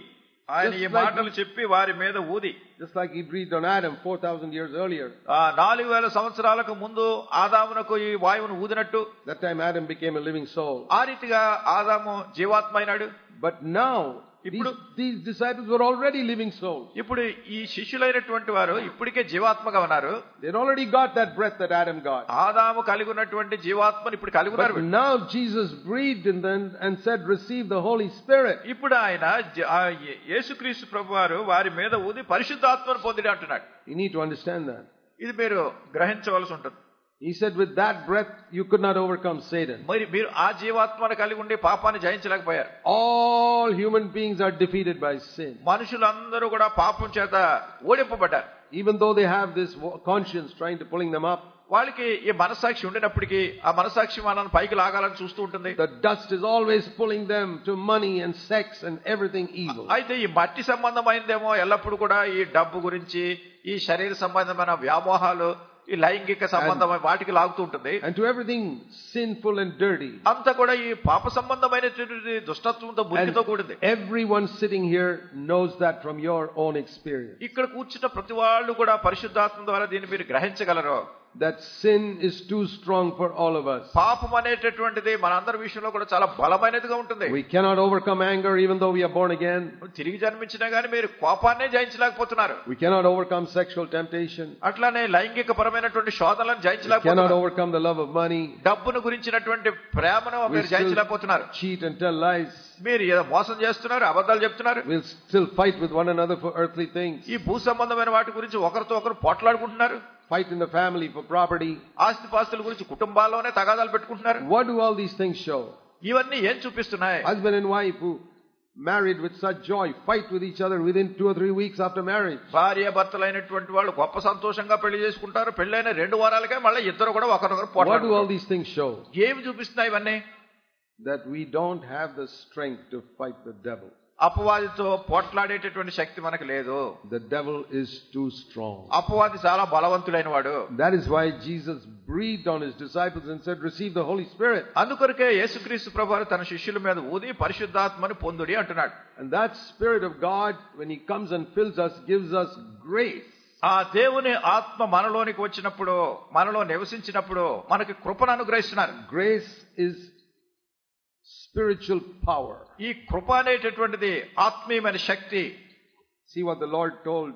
ఆయన ఈ మాటలు చెప్పి వారి మీద ఊది, just like he breathed on Adam 4,000 years earlier. 4000 సంవత్సరాలకు ముందు ఆదామునకు ఈ వాయువును ఊదినట్టు, that time Adam became a living soul. ఆ రీతిగా ఆదాము జీవాత్మ అయినాడు. But now these disciples were already living souls. ఇప్పుడు ఈ శిష్యులైనటువంటి వారు ఇప్పటికే జీవాత్మగా ఉన్నారు. They already got that breath that Adam got. ఆదాము కలిగి ఉన్నటువంటి జీవాత్మను ఇప్పుడు కలిగి ఉన్నారు. But now Jesus breathed in them and said, receive the Holy Spirit. ఇప్పుడు ఆయన యేసుక్రీస్తు ప్రభువారు వారి మీద ఊది పరిశుద్ధాత్మను పొందిడి అంటున్నాడు. You need to understand that. ఇది మీరు గ్రహించవలసి ఉంటుంది. He said with that breath you could not overcome Satan. మరి మీరు ఆ జీవాత్మను కలిగి ఉండి పాపాన్ని జయించలేకపోయారు. All human beings are defeated by sin. మనుషులందరూ కూడా పాపం చేత ఓడింపబడ్డారు. Even though they have this conscience trying to pulling them up, వాళ్ళకి ఈ మనసాక్షి ఉండినప్పటికీ ఆ మనసాక్షి మనల్ని పైకి లాగాలని చూస్తూ ఉంటుంది. The dust is always pulling them to money and sex and everything evil. అయితే ఈ మట్టి సంబంధమైనదేమో ఎల్లప్పుడూ కూడా ఈ డబ్బు గురించి, ఈ శరీర సంబంధమైన వ్యామోహాలు, ఈ లైంగిక సంబంధమైన వాటికి లాగుతూ ఉంటుంది. And to everything sinful and dirty. అంతా కూడా ఈ పాప సంబంధమైనటువంటి దుష్టత్వంతో మురికితో కూడింది. Everyone sitting here knows that from your own experience. ఇక్కడ కూర్చున్న ప్రతి వాళ్ళు కూడా పరిశుద్ధాత్మ ద్వారా దీన్ని మీరు గ్రహించగలరు. That sin is too strong for all of us. పాపం అనేటటువంటిది మనందరి విషయంలో కూడా చాలా బలమైనదిగా ఉంటుంది. We cannot overcome anger even though we are born again. తిరిగి జన్మించినా గానీ మీరు కోపాన్నే జయించలేకపోతున్నారు. We cannot overcome sexual temptation. అట్లానే లైంగిక పరమైనటువంటి శోధనలను We జయించలేకపోతున్నారు. cannot overcome the love of money. డబ్బును గురించినటువంటి ప్రేమను మీరు జయించలేకపోతున్నారు. Cheat and tell lies. మీరు ఏదో మోసం చేస్తున్నారు, అబద్ధాలు చెప్తున్నారు. We'll still fight with one another for earthly things. ఈ భూ సంబంధమైన వాటి గురించి ఒకరితో ఒకరు పోట్లాడుకుంటున్నారు. Fight in the family for property. ఆస్తిపాస్తుల గురించి కుటుంబాల్లోనే తగాదాలు పెట్టుకుంటున్నారు. What do all these things show? ఇవన్నీ ఏం చూపిస్తున్నాయి? Husband and wife who married with such joy fight with each other within 2 or 3 weeks after marriage. భార్య భర్తలైనటువంటి వాళ్ళు గొప్ప సంతోషంగా పెళ్లి చేసుకుంటారు. పెళ్లైన 2 వారాలకే మళ్ళీ ఇద్దరు కూడా ఒకరినొకరు What do all పోట్లాడుకుంటారు. these things show? ఏమి చూపిస్తున్నాయి ఇవన్నీ? That we don't have the strength to fight the devil. అపవాదితో పోట్లాడేటటువంటి శక్తి మనకు లేదు. The devil is too strong. అపవాది చాలా బలవంతుడైన వాడు. That is why Jesus breathed on his disciples and said, receive the Holy Spirit. అందుకొరకే యేసుక్రీస్తు ప్రభువు తన శిష్యుల మీద ఊది పరిశుద్ధాత్మను పొందుడి అంటున్నాడు. And that Spirit of God, when he comes and fills us, gives us grace. ఆ దేవుని ఆత్మ మనలోనికి వచ్చినప్పుడు, మనలో నివసించినప్పుడు మనకి కృపను అనుగ్రహిస్తున్నారు. Grace is spiritual power. ఈ కృప అనేటటువంటిది ఆత్మీయమైన శక్తి. See what the Lord told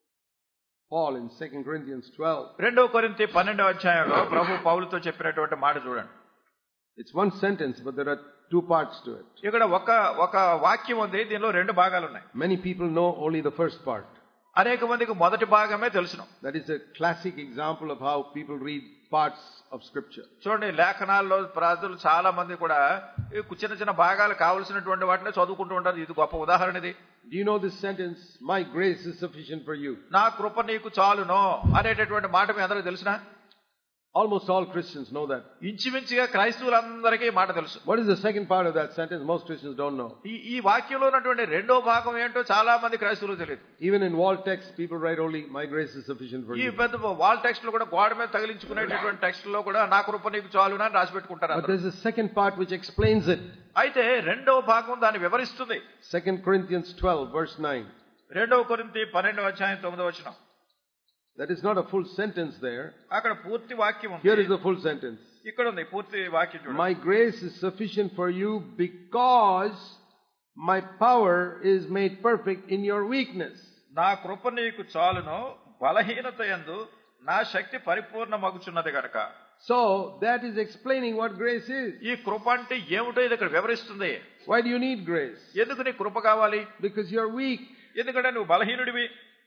Paul in 2 Corinthians 12. 2 కొరింథీ 12వ అధ్యాయంలో ప్రభు పౌలుతో చెప్పినటువంటి మాట చూడండి. It's one sentence, but there are 2 parts to it. ఇక్కడ ఒక వాక్యం ఉంది, దీనిలో 2 భాగాలు ఉన్నాయి. Many people know only the first part. అనేక మందికి మొదటి భాగమే తెలుసును. That is a classic example of how people read parts of scripture. చూడండి, లేఖనాల్లో ప్రజలు చాలా మంది కూడా చిన్న చిన్న భాగాలు కావలసినటువంటి వాటిని చదువుకుంటూ ఉంటారు. ఇది గొప్ప ఉదాహరణ. ఇది Do you know this sentence, my grace is sufficient for you? నా కృప నీకు చాలునో అనేటటువంటి మాట మీ అందరికీ తెలుసునా? Almost all Christians know that. ఇంచుమించుగా క్రైస్తవులందరికీ ఈ మాట తెలుసు. What is the second part of that sentence? Most Christians don't know. ఈ వాక్యంలో ఉన్నటువంటి రెండో భాగం ఏంటో చాలా మంది క్రైస్తవులు తెలియదు. Even in wall text, people write only, my grace is sufficient for ఈ you. పెద్ద వాల్ టెక్స్ట్ లో కూడా గోడ మీద తగిలించుకునేటటువంటి టెక్స్ట్ లో కూడా నా కృప నీకు చాలునా అని రాసి పెట్టుకుంటారు. But there's a second part which explains it. అయితే రెండవ భాగం దాన్ని వివరిస్తుంది. 2 Corinthians 12 verse 9. 2 కొరింథీ 12వ అధ్యాయం 9వ వచనం. That is not a full sentence there. అక్కడ పూర్తి వాక్యం ఉంది. Here is the full sentence. ఇక్కడ ఉంది పూర్తి వాక్యం చూడండి. My grace is sufficient for you because my power is made perfect in your weakness. నా కృప నీకు చాలును బలహీనత యందు నా శక్తి పరిపూర్ణమగుచున్నది గనుక. So that is explaining what grace is. ఈ కృప అంటే ఏమిటో ఇది ఇక్కడ వివరిస్తుంది. Why do you need grace? ఎందుకు నీకు కృప కావాలి? Because you are weak. ఎందుకంటే నువ్వు బలహీనుడివి.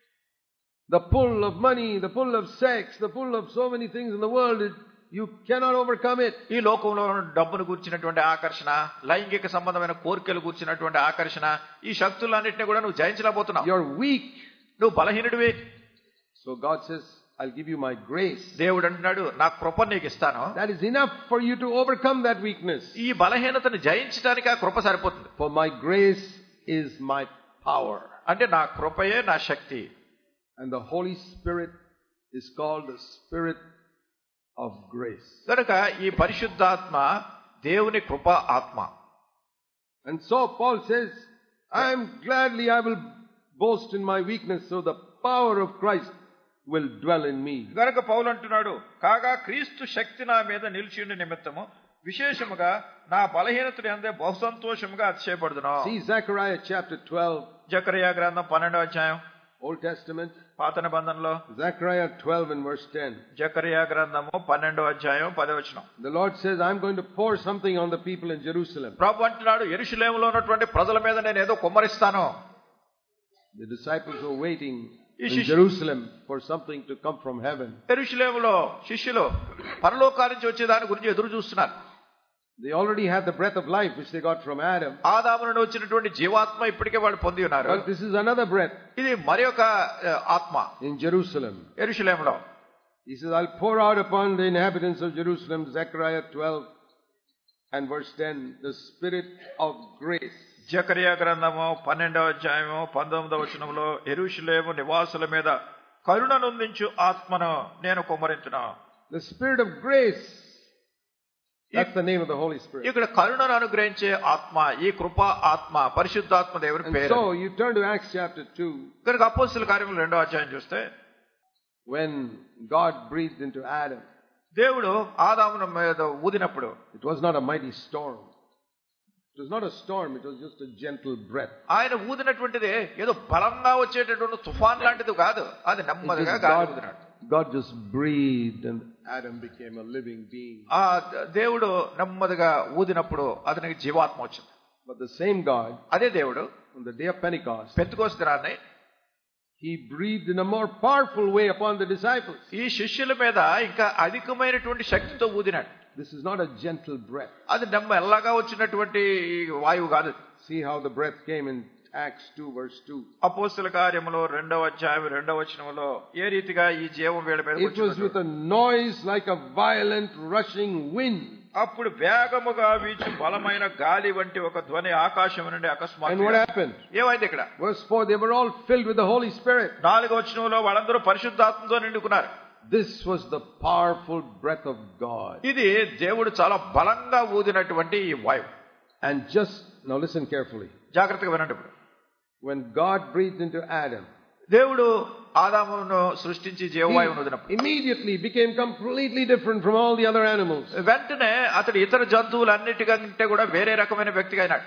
The pull of money, the pull of sex, the pull of so many things in the world, you cannot overcome it. ఈ లోకంలో డబ్బును గురించినటువంటి ఆకర్షణ, లైంగిక సంబంధమైన కోరికలు గురించినటువంటి ఆకర్షణ, ఈ శక్తులన్నిటిని కూడా నువ్వు జయించలేకపోతున్నావు. You are weak. నువ్వు బలహీనుడివి. So God says, I'll give you my grace. దేవుడు అంటున్నాడు, నా కృప నీకు ఇస్తాను. That is enough for you to overcome that weakness. ఈ బలహీనతను జయించడానికి ఆ కృప సరిపోతుంది. For my grace is my power. అంటే నా కృపయే నా శక్తి. And the Holy Spirit is called the Spirit of grace. కనుక ఈ పరిశుద్ధాత్మ దేవుని కృప ఆత్మ. And so Paul says, I am gladly I will boast in my weakness, so the power of Christ will dwell in me. గనుక పౌలు అంటున్నాడు, కాగా క్రీస్తు శక్తి నా మీద నిలిచిండి నిమిత్తము విశేషముగా నా బలహీనతను యందే బహు సంతోషముగా అతిశయపడుదును. See Zechariah chapter 12. జకరియా గ్రంథం 12వ అధ్యాయం, Old Testament. పాత నిబంధనలో Zechariah 12 and verse 10. జకరియా గ్రంథము 12వ అధ్యాయం 10వ వచనం. The Lord says, I'm going to pour something on the people in Jerusalem. ప్రభు అంటున్నాడు, యెరూషలేములో ఉన్నటువంటి ప్రజల మీద నేను ఏదో కుమ్మరిస్తాను. The disciples were waiting in శిష్యు- Jerusalem for something to come from heaven. యెరూషలేములో శిష్యులు పరలోకాల నుంచి వచ్చే దాని గురించి ఎదురు చూస్తున్నారు. They already had the breath of life which they got from Adam. ఆదాము నుండి వచ్చినటువంటి జీవాత్మ ఇప్పటికే వాళ్ళు పొంది ఉన్నారు. But this is another breath ఇది మరి ఒక ఆత్మ in Jerusalem. యెరూషలేములో. He says, I'll pour out upon the inhabitants of Jerusalem, Zechariah 12 and verse 10, the spirit of grace. Zechariah గ్రంథము 12వ అధ్యాయము 19వ వచనంలో యెరూషలేము నివాసుల మీద కరుణ నొందించు ఆత్మను నేను కుమ్మరించును. The spirit of grace. That's the name of the Holy Spirit. ఇక్కడ కరుణను అనుగ్రహించే ఆత్మ, ఈ కృపా ఆత్మ, పరిశుద్ధాత్మ దేవుని And పేరు. so you turn to Acts chapter 2, కనుక అపోస్తలుల కార్యములు 2వ అధ్యాయం చూస్తే when God breathed into Adam. దేవుడు ఆదామును మీద ఊదినప్పుడు It was not a mighty storm. It was not a storm, it was just a gentle breath. ఆయన ఊదినటువంటిది ఏదో బలంగా వచ్చేటటువంటి తుఫాన్ లాంటిది కాదు, అది It నెమ్మదిగా is గాలి ఊదినాడు. God just breathed and Adam became a living being. ఆ దేవుడు నెమ్మదిగా ఊదినప్పుడు అతనికి జీవాత్మ వచ్చింది. But the same God, అదే దేవుడు on the day of Pentecost, Pentecost దినాన్ని He breathed in a more powerful way upon the disciples. ఈ శిష్యుల మీద ఇంకా అధికమైనటువంటి శక్తితో ఊదినాడు. This is not a gentle breath. అది ఎల్లగా వచ్చినటువంటి వాయువు కాదు. See how the breath came in Acts 2 verse 2. అపోస్తల కార్యములో 2వ అధ్యాయం 2వ వచనంలో ఏ రీతిగా ఈ జీవం వీళ్ళ మీద It was with a noise like a violent rushing wind. అప్పుడు వేగముగా వీచు బలమైన గాలి వంటి ఒక ధ్వని ఆకాశం నుండి And what అకస్మాత్తుగా happened? ఏమైంది ఇక్కడ? Verse 4, they were all filled with the Holy Spirit. 4వ వచనంలో వాళ్ళందరూ పరిశుద్ధాత్మతో నిండుకున్నారు. This was the powerful breath of God. ఇది దేవుడు చాలా బలంగా ఊదినటువంటి ఈ వాయువు. And just, now listen carefully. జాగ్రత్తగా వినండి. ఇప్పుడు When God breathed into Adam, దేవుడు ఆదామును సృష్టించి జీవవాయువును వదిలినప్పుడు immediately became completely different from all the other animals. వెంటనే అతడు ఇతర జంతువులన్నిటికంటే కూడా వేరే రకమైన వ్యక్తిగా అయినాడు.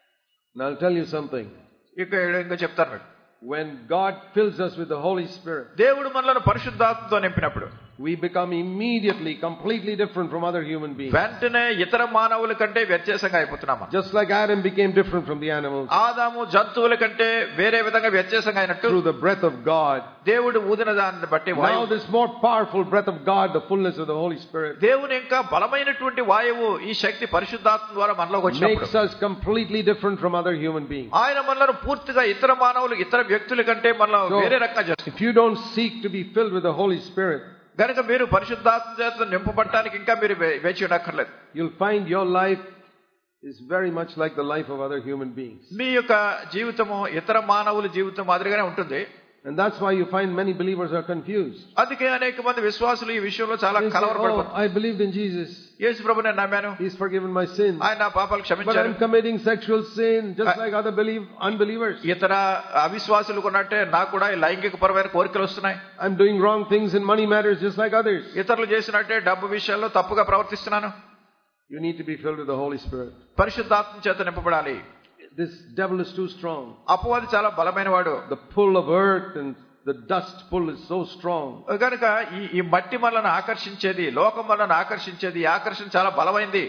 Now I'll tell you something. ఇంకా చెప్తాను మీకు. When God fills us with the Holy Spirit, దేవుడు మనలను పరిశుద్ధాత్మతో నింపినప్పుడు we become immediately completely different from other human beings. వెంటనే ఇతర మానవుల కంటే వ్యత్యాసంగా అయిపోతున్నాము. Just like Adam became different from the animals ఆదాము జంతువుల కంటే వేరే విధంగా వ్యత్యాసంగా అయినట్టు through the breath of God. దేవుడు ఊదిన దాన్ని బట్టి Now this more powerful breath of God, the fullness of the Holy Spirit, దేవుని ఇంకా బలమైనటువంటి వాయువు ఈ శక్తి పరిశుద్ధాత్మ ద్వారా మనలోకి makes వచ్చినప్పుడు us completely different from other human beings. ఆయన మనలను పూర్తిగా ఇతర మానవులు ఇతర వ్యక్తుల కంటే మనలో So, వేరే రకంగా చేస్తారు. if you don't seek to be filled with the Holy Spirit, గనుక మీరు పరిశుద్ధాత్మ చేత నింపబడటానికి ఇంకా మీరు వేచి ఉండక్కర్లేదు. you'll find your life is very much like the life of other human beings. మీ యొక్క జీవితము ఇతర మానవుల జీవితం మాదిరిగానే ఉంటుంది. And that's why you find many believers are confused. అందుకే అనేక మంది విశ్వాసులు ఈ విషయంలో చాలా They say, కలవరపడిపోతారు. I believed in Jesus. యేసు ప్రభువుని నేను నమ్మాను, He's forgiven my sins. ఆయన నా పాపాలు But క్షమించారు. I'm committing sexual sin just like other unbelievers. ఇతర అవిశ్వాసులకు ఉన్నట్టే నాకు కూడా ఈ లైంగిక పరమైన కోరికలు వస్తున్నాయి. I'm doing wrong things in money matters just like others. ఇతరులు చేసినట్టే డబ్బు విషయాల్లో తప్పుగా ప్రవర్తిస్తున్నాను. You need to be filled with the Holy Spirit. పరిశుద్ధాత్మ చేత నింపబడాలి. This devil is too strong. అపవాది చాలా బలమైన వాడు. The pull of earth and the dust pull is so strong. కనుక ఈ మట్టి మనల్ని ఆకర్షించేది, లోకం మనల్ని ఆకర్షించేది, ఈ ఆకర్షణ చాలా బలమైంది.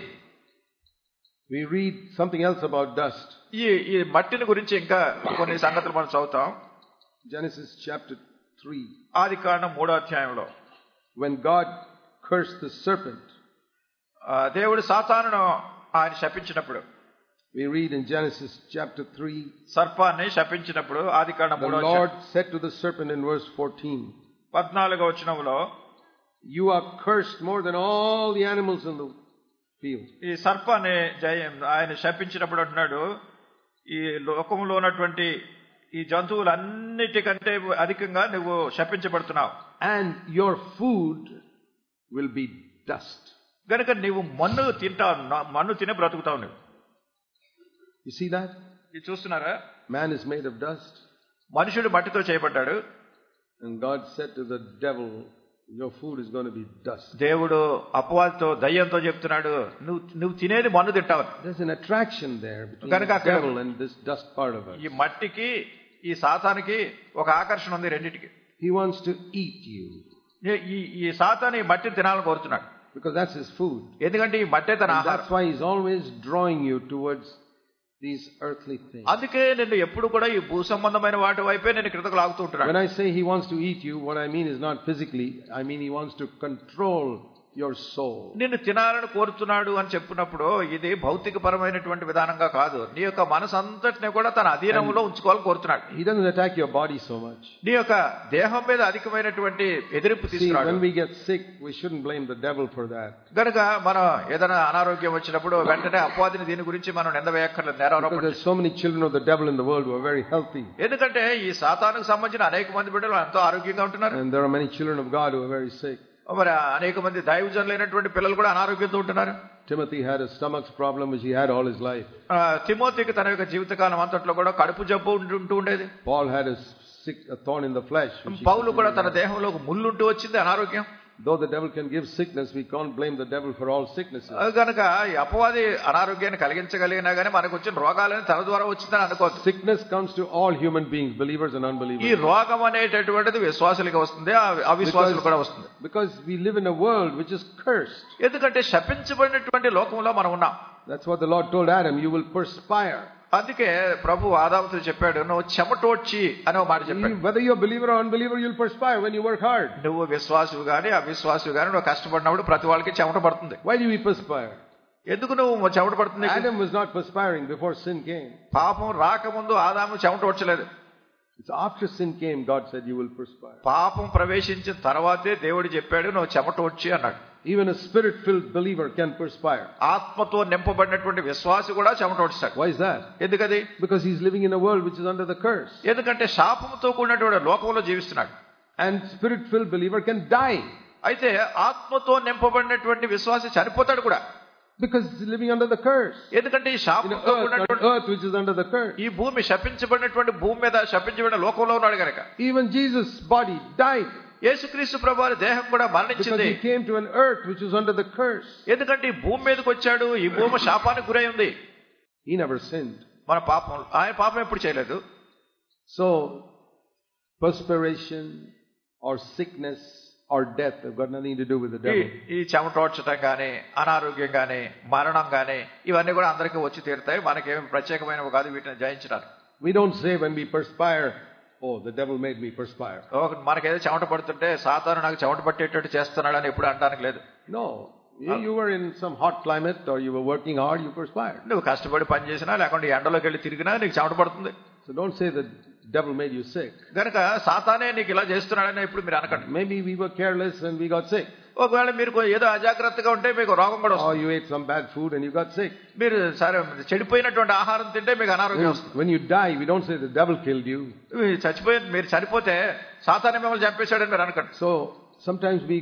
We read something else about dust. ఈ మట్టిని గురించి ఇంకా కొన్ని సంగతులు మనం చదువుతాం. Genesis chapter 3. ఆదికాండం 3వ అధ్యాయంలో When God cursed the serpent, దేవుడు సాతానును ఆయన శపించినప్పుడు, we read in Genesis chapter 3, సర్పాన్ని శపించినప్పుడు ఆదికాండం the 3వ Lord అధ్యాయం said to the serpent in verse 14, 14వ వచనంలో, you are cursed more than all the animals in the field. ఈ సర్పాన్ని ఆయన శపించినప్పుడు అంటున్నాడు, ఈ లోకంలో ఉన్నటువంటి ఈ జంతువులన్నిటికంటే అధికంగా నువ్వు శపించబడుతున్నావు. And your food will be dust. గనుక నీవు మన్ను తింటావు, మన్ను తినే బ్రతుకుతావు నువ్వు. You see that? ఇది చూస్తున్నారా? Man is made of dust. మనుషుడు మట్టితో చేయబడ్డాడు. And God said to the devil, your food is going to be dust. దేవుడు అపవాదితో దయ్యంతో చెప్తున్నాడు, నువ్వు తినేది మన్ను తింటావు. There's an attraction there between the devil and this dust part of us. ఈ మట్టికి ఈ సాతానికి ఒక ఆకర్షణ ఉంది రెండిటికి. He wants to eat you. ఈ సాతాను ఈ మట్టిని తినాలని కోరుతున్నాడు. Because that's his food. ఎందుకంటే ఈ మట్టే తన ఆహారం. That's why he's always drawing you towards these earthly things. అందుకే నేను ఎప్పుడు కూడా ఈ భూ సంబంధమైన వాటి వైపే నేను క్రిందకు లాగుతూ ఉంటాను. When I say he wants to eat you, what I mean is not physically. I mean he wants to control your soul. నిన్ను తినాలని కోరుతున్నాడు అని చెప్పినప్పుడు ఇది భౌతిక పరమైనటువంటి విధానంగా కాదు. నీ యొక్క మనసు అంతటిని కూడా తన అధీనంలో ఉంచుకోవాలని కోరుతున్నాడు. He doesn't attack your body so much. నీ యొక్క దేహం మీద అధికమైనటువంటి ఎదిరింపు తీసుకురాడు. When we get sick, we shouldn't blame the devil for that. గనుక మనం ఏదైనా అనారోగ్యం వచ్చినప్పుడు వెంటనే అపవాదిని దీని గురించి మనం నింద వేయక్కర్లేదు, నేరారోపణ. There's so many children of the devil in the world who are very healthy. ఎందుకంటే ఈ సాతానుకు సంబంధించిన అనేక మంది బిడ్డలు ఎంతో ఆరోగ్యంగా ఉంటున్నారు. And there are many children of God who are very sick. మరి అనేక మంది దైవజనులైనటువంటి పిల్లలు కూడా అనారోగ్యంతో ఉంటున్నారు. Timothy had a stomach problem which he had all his life. తిమోతికి తన యొక్క జీవితకాలం అంతట్లో కూడా కడుపు జబ్బు ఉంటూ ఉండేది. Paul had a thorn in the flesh. పౌలు కూడా తన దేహంలో ఒక ముళ్ళు ఉంటూ వచ్చింది, అనారోగ్యం. Though the devil can give sickness, we can't blame the devil for all sicknesses. కనుక ఈ అపవాది అనారోగ్యాన్ని కలిగించగలిగినా గానీ మనకు వచ్చిన రోగాలని తన ద్వారా వచ్చిందని అనుకోవచ్చు. Sickness comes to all human beings, believers and unbelievers. ఈ రోగం అనేటటువంటిది విశ్వాసులకు వస్తుంది, అవిశ్వాసులకు కూడా వస్తుంది. Because we live in a world which is cursed. ఎందుకంటే శపించబడినటువంటి లోకంలో మనం ఉన్నాం. That's what the Lord told Adam, you will perspire. అందుకే ప్రభు ఆదాముతో చెప్పాడు, నువ్వు చెమటోడ్చి అనే మాట చెప్పాడు. Whether you're a believer or unbeliever, you'll perspire when you work hard. నువ్వు విశ్వాసువు గాని అవిశ్వాసువు గాని నువ్వు కష్టపడినప్పుడు ప్రతి వాళ్ళకి చెమట పడుతుంది. Why do we perspire? ఎందుకు నువ్వు చెమట పడుతుంది? Adam was not perspiring before sin came. పాపం రాకముందు ఆదాము చెమట ఓడ్చలేదు. It's after sin came, God said you will perspire. పాపం ప్రవేశించిన తర్వాతే దేవుడు చెప్పాడు నువ్వు చెమట ఓడ్చి అన్నాడు. Even a spirit-filled believer can perspire. ఆత్మతో నింపబడినటువంటి విశ్వాసి కూడా చెమట ఓడ్చాడు. Why is that? ఎందుకది? Because he's living in a world which is under the curse. ఎందుకంటే శాపంతో కూడినటువంటి లోకంలో జీవిస్తున్నాడు. And spirit-filled believer can die. అయితే ఆత్మతో నింపబడినటువంటి విశ్వాసి చనిపోతాడు కూడా. Because he's living under the curse. ఎందుకంటే ఈ శాపంతో కూడినటువంటి earth which is under the curse. ఈ భూమి శపించబడినటువంటి భూమి మీద శపించబడిన లోకంలో ఉన్నాడు గనక. Even Jesus' body died. యేసుక్రీస్తు ప్రభువారి దేహం కూడా మరణించింది. Because he came to an earth which was under the curse. ఎందుకంటే ఈ భూమి మీదకి వచ్చాడు, ఈ భూమి శాపానికి గురై ఉంది. He never sinned. ఆయన పాపం ఎప్పుడు చేయలేదు. So perspiration or sickness or death have got nothing to do with the devil. ఈ చెమటోడ్చటం గానీ అనారోగ్యం గానీ మరణం గానీ ఇవన్నీ కూడా అందరికీ వచ్చి తీరుతాయి. మనకేమి ప్రత్యేకమైనవి కాదు వీటిని జయించడానికి. We don't say when we perspire, oh, the devil made me perspire. మనకేదో చెమట పడుతుంటే సాతాను నాకు చెమట పట్టేటట్టు చేస్తున్నాడు అని ఎప్పుడు అనడానికి లేదు. No. You were in some hot climate or you were working hard, you perspired. నువ్వు కష్టపడి పని చేసినా లేకుంటే ఎండలోకి వెళ్ళి తిరిగినా నీకు చెమట పడుతుంది. So don't say the devil made you sick. గనుక సాతానే నీకు ఇలా చేస్తున్నాడని ఎప్పుడు మీరు అనకండి. Maybe we were careless and we got sick. ఒకవేళ మీరు ఏదో అజాగ్రత్తగా ఉంటే మీకు రోగం కూడా వస్తుంది. Or you ate some bad food and you got sick. మీరు సరే చెడిపోయినటువంటి ఆహారం తింటే మీకు అనారోగ్యం వస్తుంది. When you die, we don't say the devil killed you. మీరు చనిపోతే సాతానే మిమ్మల్ని చంపేశాడని మీరు అనకండి. So sometimes we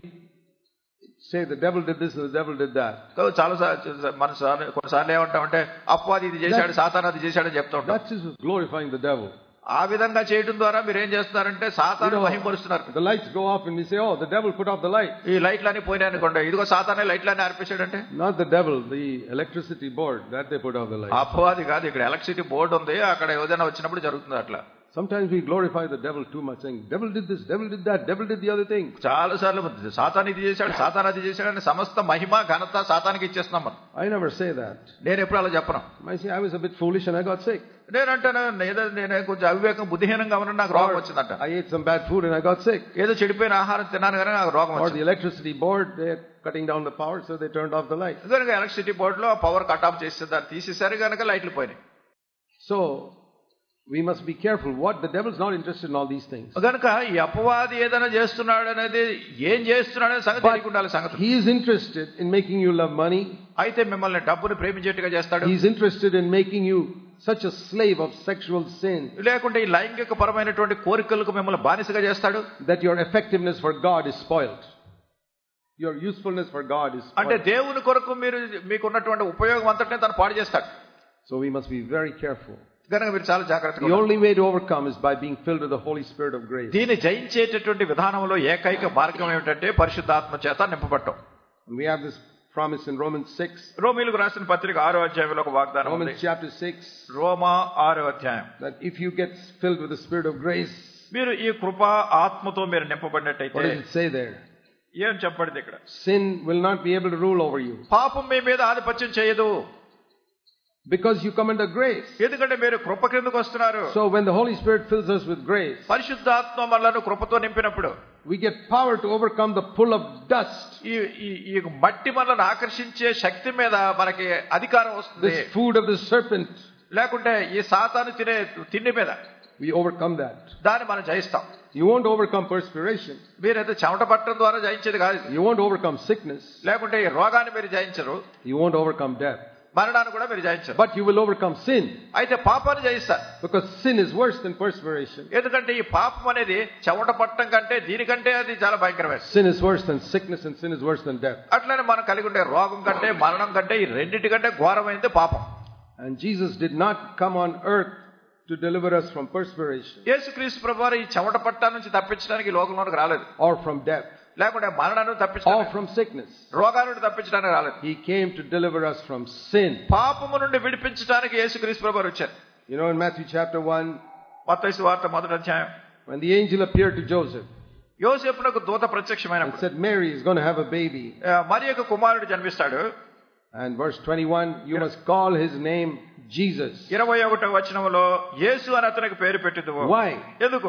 say the devil did this and the devil did that. చాలా కొన్నిసార్లు ఏమంటామంటే అపవాది ఇది చేశాడు, సాతాను అది చేశాడు అని చెప్తా ఉంటాం. That is glorifying the devil. ఆ విధంగా చేయడం ద్వారా మీరు ఏం చేస్తున్నారంటే సాతాను మహిమపరుస్తున్నారు. The lights go off and we say, oh, the devil put off the light. ఈ లైట్లన్నీ పోయినాయి అనుకోండి, ఇదిగో సాతానే లైట్లన్నీ ఆర్పేశాడంటే. Not the devil, the electricity board, that they put off the light. అపవాది కాదు, ఇక్కడ ఎలక్ట్రిసిటీ బోర్డు ఉంది, అక్కడ ఏదైనా వచ్చినప్పుడు జరుగుతుంది అట్లా. Sometimes we glorify the devil too much, saying, devil did this, devil did that, devil did the other thing. చాలా సార్లు సాతాను ఇది చేశాడు, సాతాను అది చేశాడు అని సమస్త మహిమ ఘనత సాతానికి ఇచ్చేస్తున్నాం మనం. I never say that. నేను ఎప్పుడు అలా చెప్పను. I say I was a bit foolish and I got sick. నేనంటాను నేను కొంచెం అవివేకం బుద్ధిహీనంగా ఉన్నాను, నాకు రోగం వచ్చిందంట. I ate some bad food and I got sick. ఏదో చెడిపోయిన ఆహారం తిన్నాను కానీ నాకు రోగం వచ్చింది. Or the electricity board, they're cutting down the power, so they turned off the light. కనుక ఎలక్ట్రిసిటీ బోర్డులో పవర్ కట్ ఆఫ్ చేసేదాన్ని తీసేసారు కనుక లైట్లు పోయినాయి. So we must be careful. What the devil's not interested in all these things. కనుక ఈ అపవాది ఏదైనా చేస్తున్నాడు అనేది ఏం చేస్తున్నాడు అనే సంగతి తెలియక ఉండాలి. సంగతి he is interested in making you love money. అయితే మిమ్మల్ని డబ్బుని ప్రేమించేట్టుగా చేస్తాడు. he is interested in making you such a slave of sexual sin. లేకుంటే ఈ లైంగిక పరమైనటువంటి కోరికలకు మిమ్మల్ని బానిసగా చేస్తాడు. that your effectiveness for God is spoiled. your usefulness for God is spoiled. అంటే దేవుని కొరకు మీకున్నటువంటి ఉపయోగం అంతటిని తను పాడు చేస్తాడు. So we must be very careful. కనుక మీరు చాలా జాగ్రత్తగా The only way to overcome is by being filled with the Holy Spirit of grace. దీన్ని జయించేటటువంటి విధానంలో ఏకైక మార్గం ఏమిటంటే పరిశుద్ధాత్మ చేత నింపబడటం. And we have this promise in Romans 6. రోమీయులకు రాసిన పత్రిక 6వ అధ్యాయంలో ఒక వాగ్దానం ఉంది. Romans chapter 6. రోమా 6వ అధ్యాయం. That if you get filled with the Spirit of grace, మీరు ఈ కృపా ఆత్మతో మీరు నింపబడినట్టయితే, what does it say there? ఏం చెప్పబడింది ఇక్కడ? Sin will not be able to rule over you. పాపం మీ మీద ఆధిపత్యం చేయదు. Because you come under grace. ఎందుకంటే మీరు కృప కిందకు వస్తున్నారు. So when the Holy Spirit fills us with grace, పరిశుద్ధాత్మ మనలను కృపతో నింపినప్పుడు we get power to overcome the pull of dust. ఈ మట్టి మనల్ని ఆకర్షించే శక్తి మీద మనకి అధికారం వస్తుంది. This food of the serpent, లేకుంటే ఈ సాతాను తినే తిండి మీద we overcome that. దాన్ని మనం జయిస్తాం. You won't overcome perspiration. మీరైతే చెమట పట్టడం ద్వారా జయించేది కాదు. You won't overcome sickness. లేకుంటే ఈ రోగాన్ని మీరు జయించరు. You won't overcome death. మరణాన్ని కూడా మీరు జయించరు. But you will overcome sin. అయితే పాపాన్ని జయిస్తారు. Because sin is worse than perspiration. ఎందుకంటే ఈ పాపం అనేది చెమట పట్టడం కంటే దీనికంటే అది చాలా భయంకరమైనది. Sin is worse than sickness and sin is worse than death. అట్లనే మనం కలిగి ఉండే రోగం కంటే మరణం కంటే ఈ రెండింటికంటే ఘోరమైనది పాపం. And Jesus did not come on earth to deliver us from perspiration. యేసుక్రీస్తు ప్రభువారు ఈ చెమట పట్టడం నుంచి తప్పించడానికి ఈ లోకంలోకి రాలేదు. Or from death. లేకుంటే మరణాన్ని Or తప్పించడానికి, from sickness. రోగాల నుండి తప్పించడానికి రాలేదు. He came to deliver us from sin. పాపము నుండి విడిపించడానికి యేసుక్రీస్తు ప్రభువారు వచ్చారు. You know, in Matthew chapter 1, మత్తయి సువార్త 1వ అధ్యాయం, when the angel appeared to Joseph యోసేపునకు దూత and ప్రత్యక్షమైనప్పుడు said, Mary is going to have a baby. మరి యొక్క కుమారుడు జన్మిస్తాడు. And verse 21, you must call his name Jesus. 21వ వచనంలో యేసు అని అతనికి పేరు పెట్టింది. Why? ఎందుకు?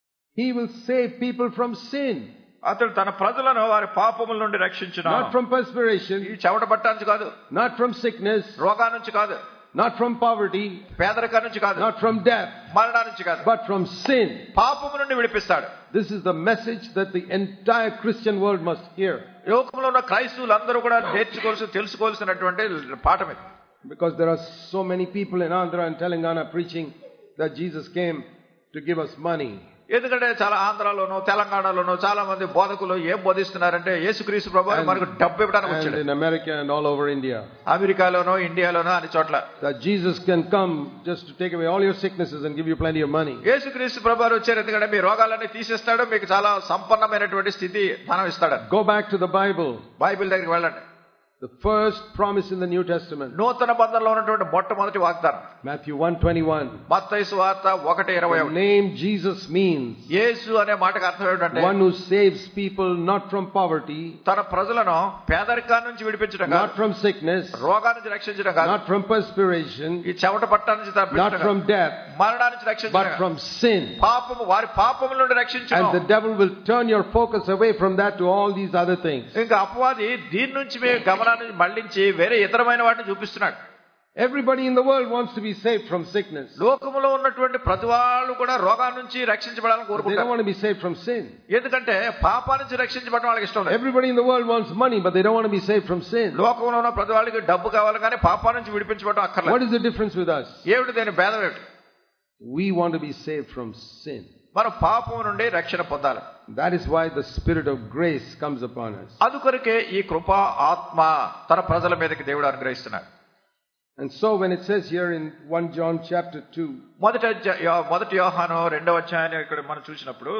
He will save people from sin. అతడు తన ప్రజలను వారి పాపముల నుండి రక్షించును. Not from perspiration. ఈ చెమట పట్టడం నుంచి కాదు. Not from sickness. రోగాల నుంచి కాదు. Not from poverty. పేదరికం నుంచి కాదు. Not from death. మరణం నుంచి కాదు. But from sin. పాపము నుండి విడిపిస్తాడు. This is the message that the entire Christian world must hear. లోకంలో ఉన్న క్రైస్తవులందరూ కూడా తెలుసుకోవాల్సినటువంటి పాఠం ఇది. Because there are so many people in Andhra and Telangana preaching that Jesus came to give us money. ఎందుకంటే చాలా ఆంధ్రాలోనూ తెలంగాణలోనూ చాలా మంది బోధకులు ఏం బోధిస్తున్నారంటే యేసుక్రీస్తు ప్రభువు మనకు డబ్బు ఇవ్వడానికి వచ్చాడు. And in America and all over India. అమెరికాలోనూ ఇండియాలోనూ అన్ని చోట్ల. That Jesus can come just to take away all your sicknesses and give you plenty of money. యేసుక్రీస్తు ప్రభువు వచ్చారు ఎందుకంటే మీ రోగాలన్నీ తీసేస్తాడు, మీకు చాలా సంపన్నమైనటువంటి స్థితి ధనం ఇస్తాడు. Go back to the Bible. Bible దగ్గరికి వెళ్ళండి. The first promise in the New Testament. నూతన బంధంలో ఉన్నటువంటి మొట్టమొదటి వాగ్దానం Matthew 1:21. మత్తయి సువార్త 1:21. The name Jesus means యేసు అనే మాటకు అర్థం ఏంటంటే one who saves people not from poverty, తన ప్రజలను పేదరికం నుంచి విడిపించడం not కాదు, from sickness, రోగాల నుంచి రక్షించడం కాదు, not from perspiration, ఈ చెమట పట్టడం నుంచి not తప్పించడం from కాదు, death, మరణాన్ని నుంచి రక్షించడం but కాదు, from sin. పాపము వారి పాపముల నుండి రక్షించడం. And the devil will turn your focus away from that to all these other things. ఇంకా అపవాది దీని నుంచి మీ గమనాన్ని మళ్లించి వేరే ఇతరమైన వాటిని చూపిస్తున్నాడు. Everybody in the world wants to be saved from sickness. లోకములో ఉన్నటువంటి ప్రతి వాళ్ళు కూడా రోగాల నుంచి రక్షించబడాలని They don't కోరుకుంటారు. want to be saved from sin. ఎందుకంటే పాపా నుంచి రక్షించబడడం వాళ్ళకి ఇష్టం లేదు. Everybody in the world wants money, but they don't want to be saved from sin. లోకంలో ఉన్న ప్రతి వాళ్ళకి డబ్బు కావాలి కానీ పాపా నుంచి విడిపించబడడం What అక్కర్లేదు. is the difference with us? ఏమిటి దీని భేదం ఏమిటి? We want to be saved from sin. మనం పాపం నుండి రక్షణ పొందాలి. That is why the Spirit of grace comes upon us. అందుకొరకే ఈ కృపా ఆత్మ తన ప్రజల మీదకి దేవుడు అనుగ్రహిస్తున్నాడు. And so when it says here in 1 John chapter 2, మొదటి యోహాను 2వ అధ్యాయాన్ని ఇక్కడ మనం చూసినప్పుడు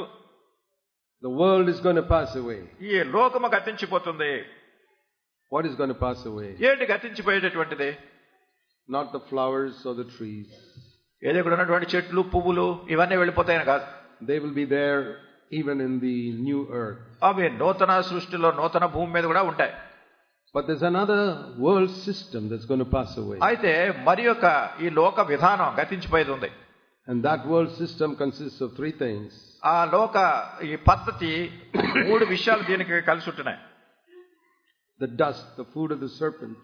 the world is going to pass away. ఈ లోకము గతించిపోతుంది. What is going to pass away? ఏంటి గతించిపోయేటటువంటిది? Not the flowers or the trees. ఏదో ఇక్కడ ఉన్నటువంటి చెట్లు పువ్వులు ఇవన్నీ వెళ్ళిపోతాయని కాదు. They will be there even in the new earth. అవి నూతన సృష్టిలో నూతన భూమి మీద కూడా ఉంటాయి. But there's another world system that's going to pass away. అయితే మరి యొక్క ఈ లోక విధానం గతించిపోయేది ఉంది. And that world system consists of three things. ఆ లోక ఈ పద్ధతి 3 విషయాలు దీనికి కలిసి ఉంటున్నాయి. The dust, the food of the serpent.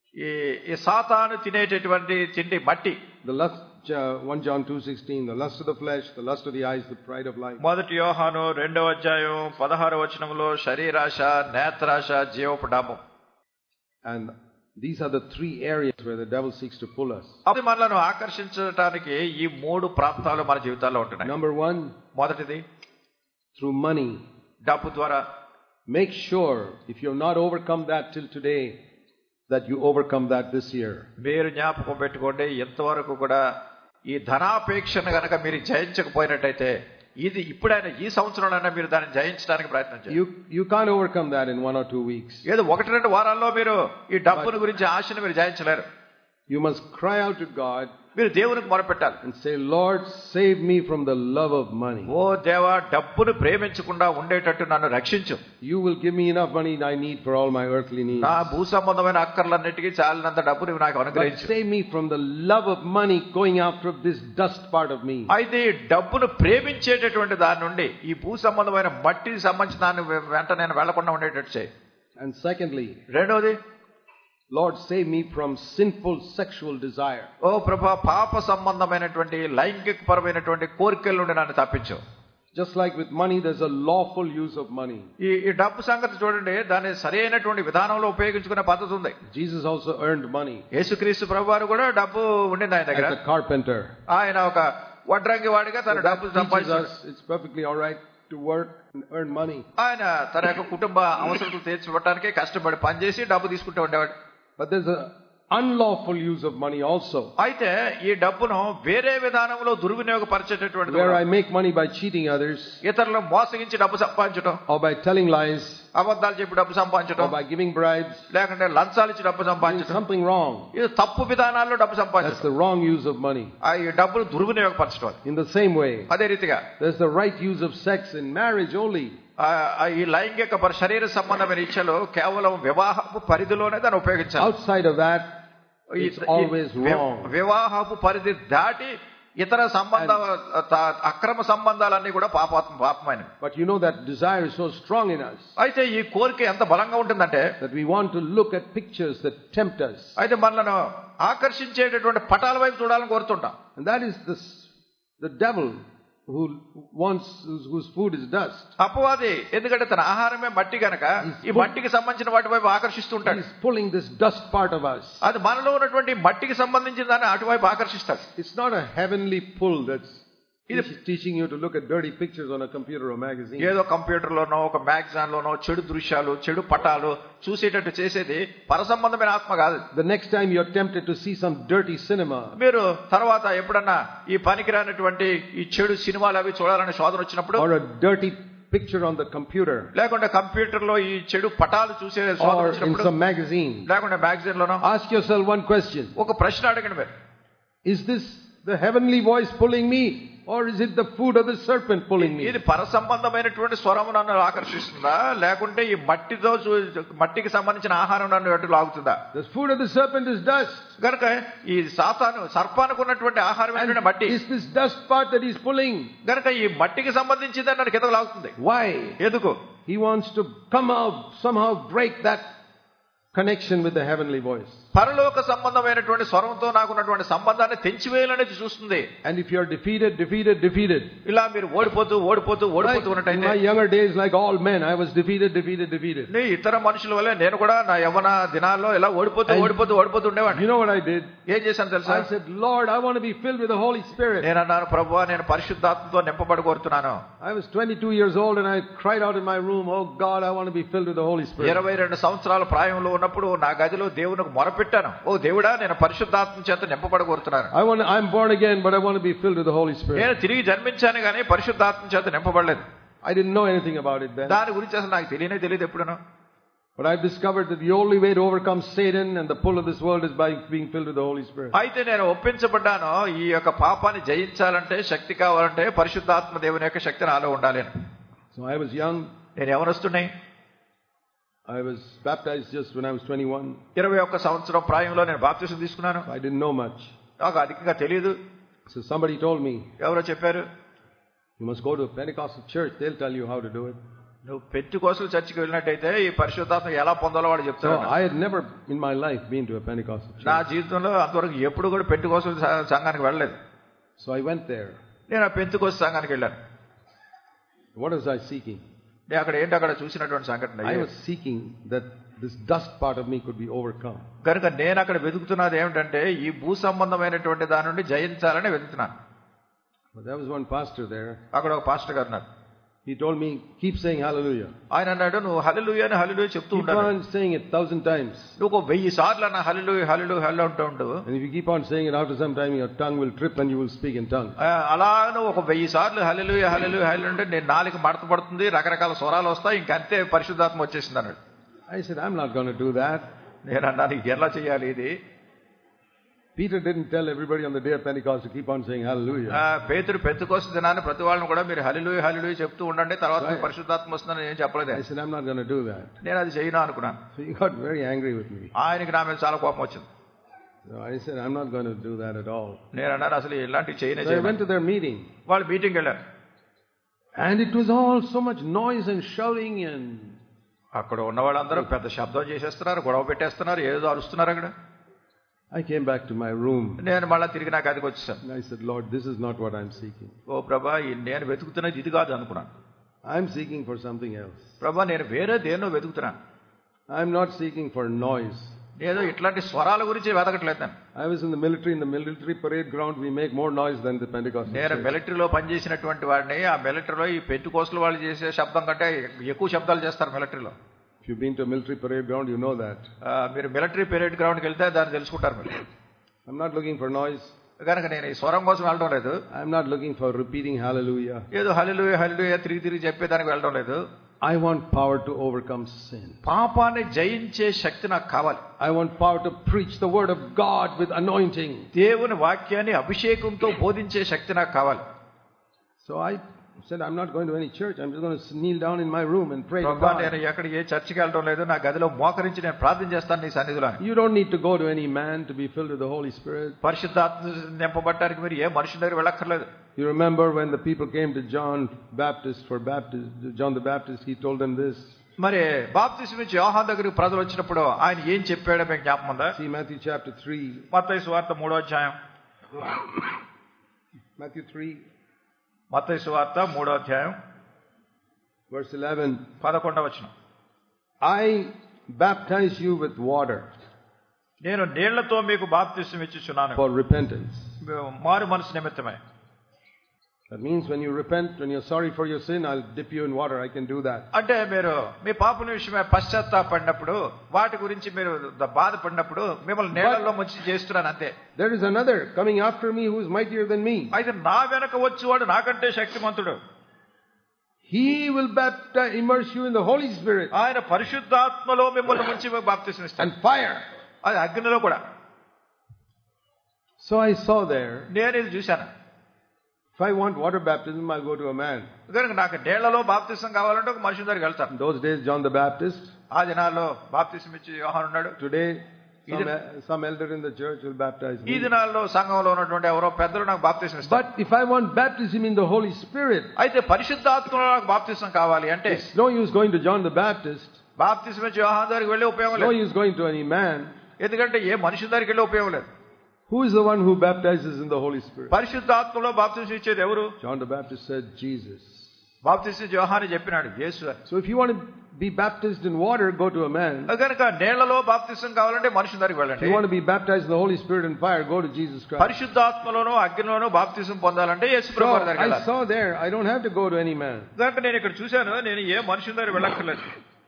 ఈ సాతాను తినేటటువంటి తిండి మట్టి. The lust, 1 John 2:16, the lust of the flesh, the lust of the eyes, the pride of life. మొదటి యోహాను 2వ అధ్యాయం 16వ వచనంలో శరీరాశ, నేత్రాశ, జీవపు డాబం. And these are the three areas where the devil seeks to pull us. అది మనలను ఆకర్షించడానికి ఈ 3 ప్రాంతాలు మన జీవితాల్లో ఉంటున్నాయి. Number 1, మొదటిది through money. డబ్బు ద్వారా. Make sure if you have not overcome that till today, that you overcome that this year. మీరు జ్ఞాపకం పెట్టుకోండి, ఎంతవరకు కూడా ఈ ధనాపేక్షను గనక మీరు జయించకపోయినట్టయితే ఇది ఇప్పుడైనా ఈ సంవత్సరంలోనే మీరు దాన్ని జయించడానికి ప్రయత్నం చేయండి. You can't overcome that in 1 or 2 weeks. ఏదో 1-2 వారాల్లో మీరు ఈ డబ్బును గురించి ఆశను మీరు జయించలేరు. You must cry out to God మీరు దేవునికి మొరపెట్టాలి and say, Lord, save me from the love of money. ఓ దేవా, డబ్బును ప్రేమించకుండా ఉండేటట్టు నన్ను రక్షించు. You will give me enough money I need for all my earthly needs. నా భూ సంబంధమైన అక్కర్లన్నిటికీ చాలినంత డబ్బు నువ్వు నాకు But అనుగ్రహించు. save me from the love of money going after this dust part of me. అయితే ఈ డబ్బును ప్రేమించేటటువంటి దాని నుండి ఈ భూ సంబంధమైన మట్టికి సంబంధించిన దాన్ని వెంట నేను వెళ్లకుండా ఉండేటట్టు చేయి. And secondly, రెండవది, Lord, save me from sinful sexual desire. ఓ ప్రభా, పాప సంబంధమైనటువంటి లైంగిక పరమైనటువంటి కోరికల నుండి నన్ను తప్పించు. Just like with money, there's a lawful use of money. ఈ డబ్బు సంగతి చూడండి, దాన్ని సరైనటువంటి విధానంలో ఉపయోగించుకునే పద్ధతి ఉంది. Jesus also earned money యేసుక్రీస్తు ప్రభువారు కూడా డబ్బు ఉండింది ఆయన దగ్గర. as a carpenter. ఆయన ఒక వడ్రంగి వాడిగా తన డబ్బు సంపాదించాడు. It's perfectly all right to work and earn money. ఆయన తన యొక్క కుటుంబ అవసరాలు తీర్చుకోవడానికి కష్టపడి పనిచేసి డబ్బు తీసుకుంటూ ఉండేవాడు. But there's an unlawful use of money also, అయితే ఈ డబ్బును వేరే విధానంలో దుర్వినియోగపరిచేటటువంటి where I make money by cheating others, ఇతరులను మోసగించి డబ్బు సంపాదించడం, or by telling lies, అబద్ధాలు చెప్పి డబ్బు సంపాదించడం, or by giving bribes. లేకుంటే లంచాలు ఇచ్చి డబ్బు Doing సంపాదించడం, something wrong. ఇది తప్పు విధానాల్లో డబ్బు That's సంపాదించడం. the wrong use of money. ఈ డబ్బును దుర్వినియోగపరచడం. In the same way, అదే రీతిగా there's the right use of sex in marriage only. ఈ లైంగిక శరీర సంబంధమైన ఇచ్చలు కేవలం వివాహపు పరిధిలోనే దాన్ని ఉపయోగించాలి. Outside of that, it's always wrong. వివాహపు పరిధి దాటి ఇతర సంబంధ అక్రమ సంబంధాలన్నీ కూడా పాపమైనవి. But you know that desire is so strong in us అయితే ఈ కోరిక ఎంత బలంగా ఉంటుందంటే that we want to look at pictures that tempt us. అయితే మనలను ఆకర్షించేటటువంటి పటాల వైపు చూడాలని కోరుతుంటాం. And that is the devil whose food is dust. అపవాది ఎందుకంటే తన ఆహారమే మట్టి గనక ఈ మట్టికి సంబంధించిన వాటి వైపు ఆకర్షిస్తూ ఉంటాడు. He's pulling this dust part of us. అది మనలో ఉన్నటువంటి మట్టికి సంబంధించిన దాన్ని అటువైపు ఆకర్షిస్తాడు. It's not a heavenly pull that's teaching you to look at dirty pictures on a computer or magazine. ఏదో కంప్యూటర్ లోనో ఒక మ్యాగజైన్ లోనో చెడు దృశ్యాలు చెడు పటాలు చూసేటట్టు చేసేది పరసంబంధమైన ఆత్మ కాదు. The next time you're tempted to see some dirty cinema, మీరు తర్వాత ఎప్పుడన్నా ఈ పనికిరానటువంటి ఈ చెడు సినిమాలు అవి చూడాలనే శోధన వచ్చినప్పుడు, or a dirty picture on the computer, లేకుంటే కంప్యూటర్ లో ఈ చెడు పటాలు చూసే శోధన or in వచ్చినప్పుడు, some magazine, లేకుంటే మ్యాగజైన్ లోనో, ask yourself one question. ఒక ప్రశ్న అడగండి మీరు. Is this the heavenly voice pulling me, or is it the food of the serpent pulling me? ఇది పరసంబంధమైనటువంటి స్వరము నన్ను ఆకర్షిస్తుందా, లేకుంటే ఈ మట్టికి సంబంధించిన ఆహారం నన్ను ఎటు లాగుతుందా? The food of the serpent is dust. కనుక ఈ సర్పానికి ఉన్నటువంటి ఆహారం ఏంటంటే మట్టి. Is this dust part that he's pulling? కనుక ఈ మట్టికి సంబంధించింది నన్ను కిందకు లాగుతుంది. Why? ఎందుకు? He wants to come out, somehow break that connection with the heavenly voice. పరలోక సంబంధమైనటువంటి స్వరంతో నాకున్నటువంటి సంబంధాన్ని తెంచివేయాలనేది చూస్తుంది. And if you are defeated, ఇలా మీరు ఓడిపోతూ ఉన్నట్టయితే, in my younger days, like all men, I was defeated. నీ ఇతర మనుషుల వల్లే నేను కూడా నా యవ్వన దినాల్లో ఇలా ఓడిపోతూ ఉండేవాడిని. You know what I did? ఏం చేశాను తెలుసా? I said, Lord, I want to be filled with the Holy Spirit. నేను అన్నాను, ప్రభువా, నేను పరిశుద్ధాత్మతో నింపబడి కోరుతున్నాను. I was 22 years old and I cried out in my room, oh God, I want to be filled with the Holy Spirit. 22 సంవత్సరాల ప్రాయంలో ఉన్నప్పుడు నా గదిలో దేవునికి మొరపెట్టాను, ఓ దేవుడా, నేను పరిశుద్ధాత్మ చేత నింపబడి కోరుతున్నాను. I'm born again, but I want to be filled with the Holy Spirit. నేను తిరిగి జన్మించాను కానీ పరిశుద్ధాత్మ చేత నింపబడలేదు. I didn't know anything about it then. దాని గురించి అసలు నాకు తెలియదు ఎప్పుడను. But I've discovered that the only way to overcome Satan and the pull of this world is by being filled with the Holy Spirit. అయితే నేను ఒప్పించబడ్డాను, ఈ యొక్క పాపాన్ని జయించాలంటే, శక్తి కావాలంటే పరిశుద్ధాత్మ దేవుని యొక్క శక్తి నాలో ఉండాలి. So I was young. నేను ఎవరొస్తున్నాయి? I was baptized just when I was 21. 21 సంవత్సరం ప్రాయంలో నేను బాప్తిసం తీసుకున్నాను. I didn't know much. నాకు అధికంగా తెలియదు. So somebody told me, ఎవరో చెప్పారు, you must go to a Pentecostal church, they'll tell you how to do it. నువ్వు పెంటెకోస్తల్ చర్చికి వెళ్ళినట్టయితే ఈ పరిశుద్ధాత్మ ఎలా పొందాలో వాడు చెప్తాడు. So I had never in my life been to a Pentecostal church. నా జీవితంలో అంతవరకు ఎప్పుడు కూడా పెంటెకోస్తల్ సంఘానికి వెళ్ళలేదు. So I went there. నేను ఆ పెంటెకోస్తల్ సంఘానికి వెళ్ళాను. What was I seeking? నేను అక్కడ చూసినటువంటి సంఘటన, I was seeking that this dust part of me could be overcome. కనుక నేను అక్కడ వెతుకుతున్నది ఏమిటంటే ఈ భూ సంబంధమైనటువంటి దాని నుండి జయించాలని వెతుకుతున్నాను. But there was one pastor there. అక్కడ ఒక పాస్టర్ గారు ఉన్నారు. He told me, keep saying hallelujah. ఆయన అన్నాడు, నువ్వు హల్లెలూయా అని హల్లెలూయా చెప్తూ Keep ఉండాలి. on saying it 1,000 times. నువ్వు 1000 సార్లు అన్న హల్లెలూయా హల్లెలూయా హల్లెలూయా అంటూ ఉండు. And if you keep on saying it, after some time your tongue will trip and you will speak in tongues. అలా నువ్వు 1000 సార్లు హల్లెలూయా హల్లెలూయా హల్లెలూయా అంటే నేను నాలుక మడత పడుతుంది, రకరకాల స్వరాలు వస్తాయి, ఇంకంతే పరిశుద్ధాత్మ వచ్చేసింది అన్నాడు. I said, I'm not going to do that. నేను అన్నాను, ఎలా చేయాలి ఇది? Peter didn't tell everybody on the day of Pentecost to keep on saying hallelujah. పేతురు పెంతెకోస్తు దినాన్ని ప్రతి వాళ్ళని కూడా మీరు హల్లెలూయా హల్లెలూయా చెప్తూ ఉండండి, తర్వాత పరిశుద్ధాత్మ వస్తుందని ఏం చెప్పలేదు. I said, I'm not going to do that. నేను అది చేయను అనుకున్నాను. So he got very angry with me. ఆయనకి నా మీద చాలా కోపం వచ్చింది. So I said, I'm not going to do that at all. నేను అన్నాను, అసలు ఇలాంటి చేయనే So I went చేయను. to their meeting. వాళ్ళు మీటింగ్ వెళ్ళారు. And it was all so much noise and shouting and... అక్కడ ఉన్న వాళ్ళందరూ పెద్ద శబ్దం చేసేస్తున్నారు, గొడవ పెట్టేస్తున్నారు, ఏదో అరుస్తున్నారు అక్కడ. I came back to my room. నేను మళ్ళీ తిరిగి నా గదికి వచ్చేసాను. And I said, Lord, this is not what I'm seeking. ఓ ప్రభా, నేను వెతుకుతున్నది ఇది కాదు అనుకున్నాను. I'm seeking for something else. ప్రభా, నేను వేరే దేన్నో వెతుకుతున్నాను. I'm not seeking for noise. ఏదో ఇట్లాంటి స్వరాల గురించి వెతకట్లేదు నేను. I was in the military parade ground. We make more noise than the Pentecostal నేను church. మిలిటరీలో పనిచేసినటువంటి వాడిని. ఆ మిలిటరీలో ఈ పెంటెకోస్టల్ వాళ్ళు చేసే శబ్దం కంటే ఎక్కువ శబ్దాలు చేస్తారు మిలిటరీలో. If you've been to a military parade ground, you know that. మీరు మిలిటరీ పెరేడ్ గ్రౌండ్కి వెళ్తే దాన్ని తెలుసుకుంటారు మీరు. I'm not looking for noise. కనుక నేను ఈ స్వరం కోసం వెళ్ళడం లేదు. I'm not looking for repeating hallelujah. ఏదో హల్లెలూయా హల్లెలూయా తిరిగి చెప్పేదానికి వెళ్ళడం లేదు. I want power to overcome sin. పాపాన్ని జయించే శక్తి నాకు కావాలి. I want power to preach the word of God with anointing. దేవుని వాక్యాన్ని అభిషేకంతో బోధించే శక్తి నాకు కావాలి. So I said, I'm not going to any church. I'm just going to kneel down in my room and pray to ప్రభా, God. నేను ఎక్కడ ఏ చర్చికి వెళ్ళడం లేదు. నా గదిలో మోకరించి నేను ప్రార్థన చేస్తాను నీ సన్నిధిలో. You don't need to go to any man to be filled with the Holy Spirit. పరిశుద్ధాత్మ నింపబడటానికి మీరు ఏ మనుషుల దగ్గర వెళ్ళక్కర్లేదు. You remember when the people came to John the Baptist, he told them this. మరి బాప్తిస్మం ఇచ్చే యోహాను దగ్గరికి ప్రజలు వచ్చినప్పుడు ఆయన ఏం చెప్పాడో మీకు జ్ఞాపకం ఉందా? See Matthew chapter 3. మత్తయి సువార్త 3వ అధ్యాయం. Matthew 3, మత్తయి సువార్త 3వ అధ్యాయం verse 11. 11వ వచనం. I baptize you with water నేను నీళ్లతో మీకు బాప్తిస్మం ఇచ్చుచున్నాను for repentance. మారు మనసు నిమిత్తమై. That means when you repent, when you're sorry for your sin, I'll dip you in water. I can do that. అంటే మీరు మీ పాపల విషయమై పశ్చాత్తాపడినప్పుడు, వాటి గురించి మీరు బాధపడినప్పుడు మిమ్మల్ని నీళ్లలో ముంచి చేస్తున్నాను అంతే. There is another coming after me who is mightier than me. అయితే నా వెనక వచ్చేవాడు నాకంటే శక్తిమంతుడు. He will immerse you in the Holy Spirit ఆయన పరిశుద్ధాత్మలో మిమ్మల్ని ముంచి బాప్తిస్మం ఇస్తాడు. and fire. అది అగ్నిలో కూడా. So I saw there, నేను ఇది చూశాను. if I want water baptism, I'll go to a man. కనుక నాకు నీళ్లలో బాప్తిస్మం కావాలంటే ఒక మనుషుల దగ్గరికి వెళ్తాను. In those days, John the Baptist. ఆ దినాల్లో బాప్తిస్మం ఇచ్చి యోహాను ఉన్నాడు. Today, some elder in the church will baptize ఈ me. దినాల్లో సంఘంలో ఉన్నటువంటి ఎవరో పెద్దలు నాకు బాప్తిస్మం ఇస్తారు. But if I want baptism in the Holy Spirit, అయితే పరిశుద్ధాత్మలో నాకు బాప్తిస్మం కావాలి అంటే it's no use going to John the Baptist. బాప్తిస్మం ఇచ్చి యోహాను దగ్గరికి వెళ్ళే ఉపయోగం No లేదు. use going to any man. ఎందుకంటే ఏ మనుషుల దగ్గరికి వెళ్ళే ఉపయోగం లేదు. Who is the one who baptizes in the Holy Spirit? పరిశుద్ధాత్మలో బాప్తిస్మం ఇచ్చేది ఎవరు? John the Baptist said, Jesus. బాప్తిస్మం యోహాను చెప్పినాడు, యేసు అని. So if you want to be baptized in water, go to a man. కనుక నీళ్లలో బాప్తిస్మం కావాలంటే మనుషుల దగ్గరికి If వెళ్ళండి. you want to be baptized in the Holy Spirit and fire, go to Jesus Christ. పరిశుద్ధాత్మలోనూ అగ్నిలోనూ బాప్తిస్మం పొందాలంటే యేసు So ప్రభువు దగ్గరికి I వెళ్ళాలి. saw there, I don't have to go to any man. కనుక నేను ఇక్కడ చూశాను, నేను ఏ మనుషుల దగ్గర వెళ్ళక్కర్లేదు.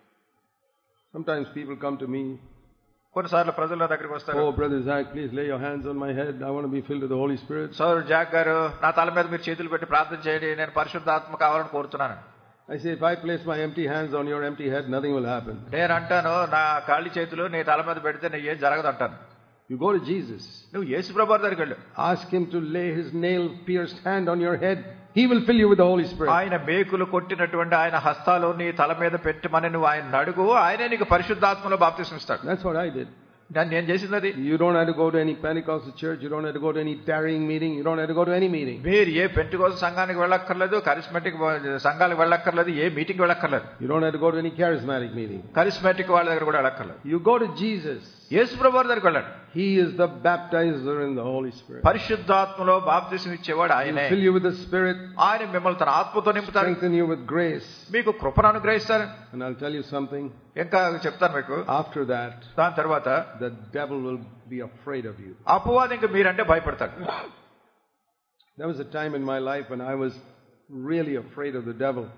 Sometimes people come to me, కొన్నిసార్లు ప్రజల దగ్గరికి వస్తారు. oh brother Zach, please lay your hands on my head. I want to be filled with the Holy Spirit. Sir Jack గారు, నా తల మీద మీరు చేతులు పెట్టి ప్రార్థన చేయండి, నేను పరిశుద్ధాత్మ కావాలని కోరుతున్నాను. I say, if I place my empty hands on your empty head, nothing will happen. నేను అంటాను, నా ఖాళీ చేతులు నీ తల మీద పెడితే నేను ఏం జరగదు అంటాను. You go to Jesus. నువ్వు యేసు ప్రభువు దగ్గరికి వెళ్ళు. Ask him to lay his nail-pierced hand on your head. He will fill you with the Holy Spirit. ఆయన మేకులు కొట్టినటువంటి ఆయన హస్తాలు నీ తల మీద పెట్టమని నువ్వు ఆయన అడుగు, ఆయనే నీకు పరిశుద్ధాత్మలో బాప్తిస్మం ఇస్తాడు. That's what I did. నేను చేసింది అది. You don't have to go to any Pentecostal church. You don't have to go to any tarrying meeting. You don't have to go to any meeting. మీరు ఏ పెంటెకోస్తు సంఘానికి వెళ్ళక్కర్లేదు, కరిస్మాటిక్ సంఘాలకు వెళ్ళక్కర్లేదు, ఏ meeting వెళ్ళక్కర్లేదు. You don't have to go to any charismatic meeting. Charismatic వాళ్ళ దగ్గర కూడా వెళ్ళక్కర్లేదు. You go to Jesus. యేసు ప్రభువు దగ్గరికి వెళ్ళండి. He is the baptizer in the Holy Spirit. పరిశుద్ధాత్మలో బాప్తిస్మం ఇచ్చేవాడు He ఆయనే. will fill you with the Spirit. ఆయన మిమ్మల్ని తన ఆత్మతో నింపుతాడు, Strengthen you with grace. మీకు కృపను అనుగ్రహిస్తారు. And I'll tell you something. ఇంకా చెప్తాను మీకు. After that, దాని తర్వాత the devil will be afraid of you. అపవాది ఇంకా మీరంటే భయపడతాడు. There was a time in my life when I was really afraid of the devil.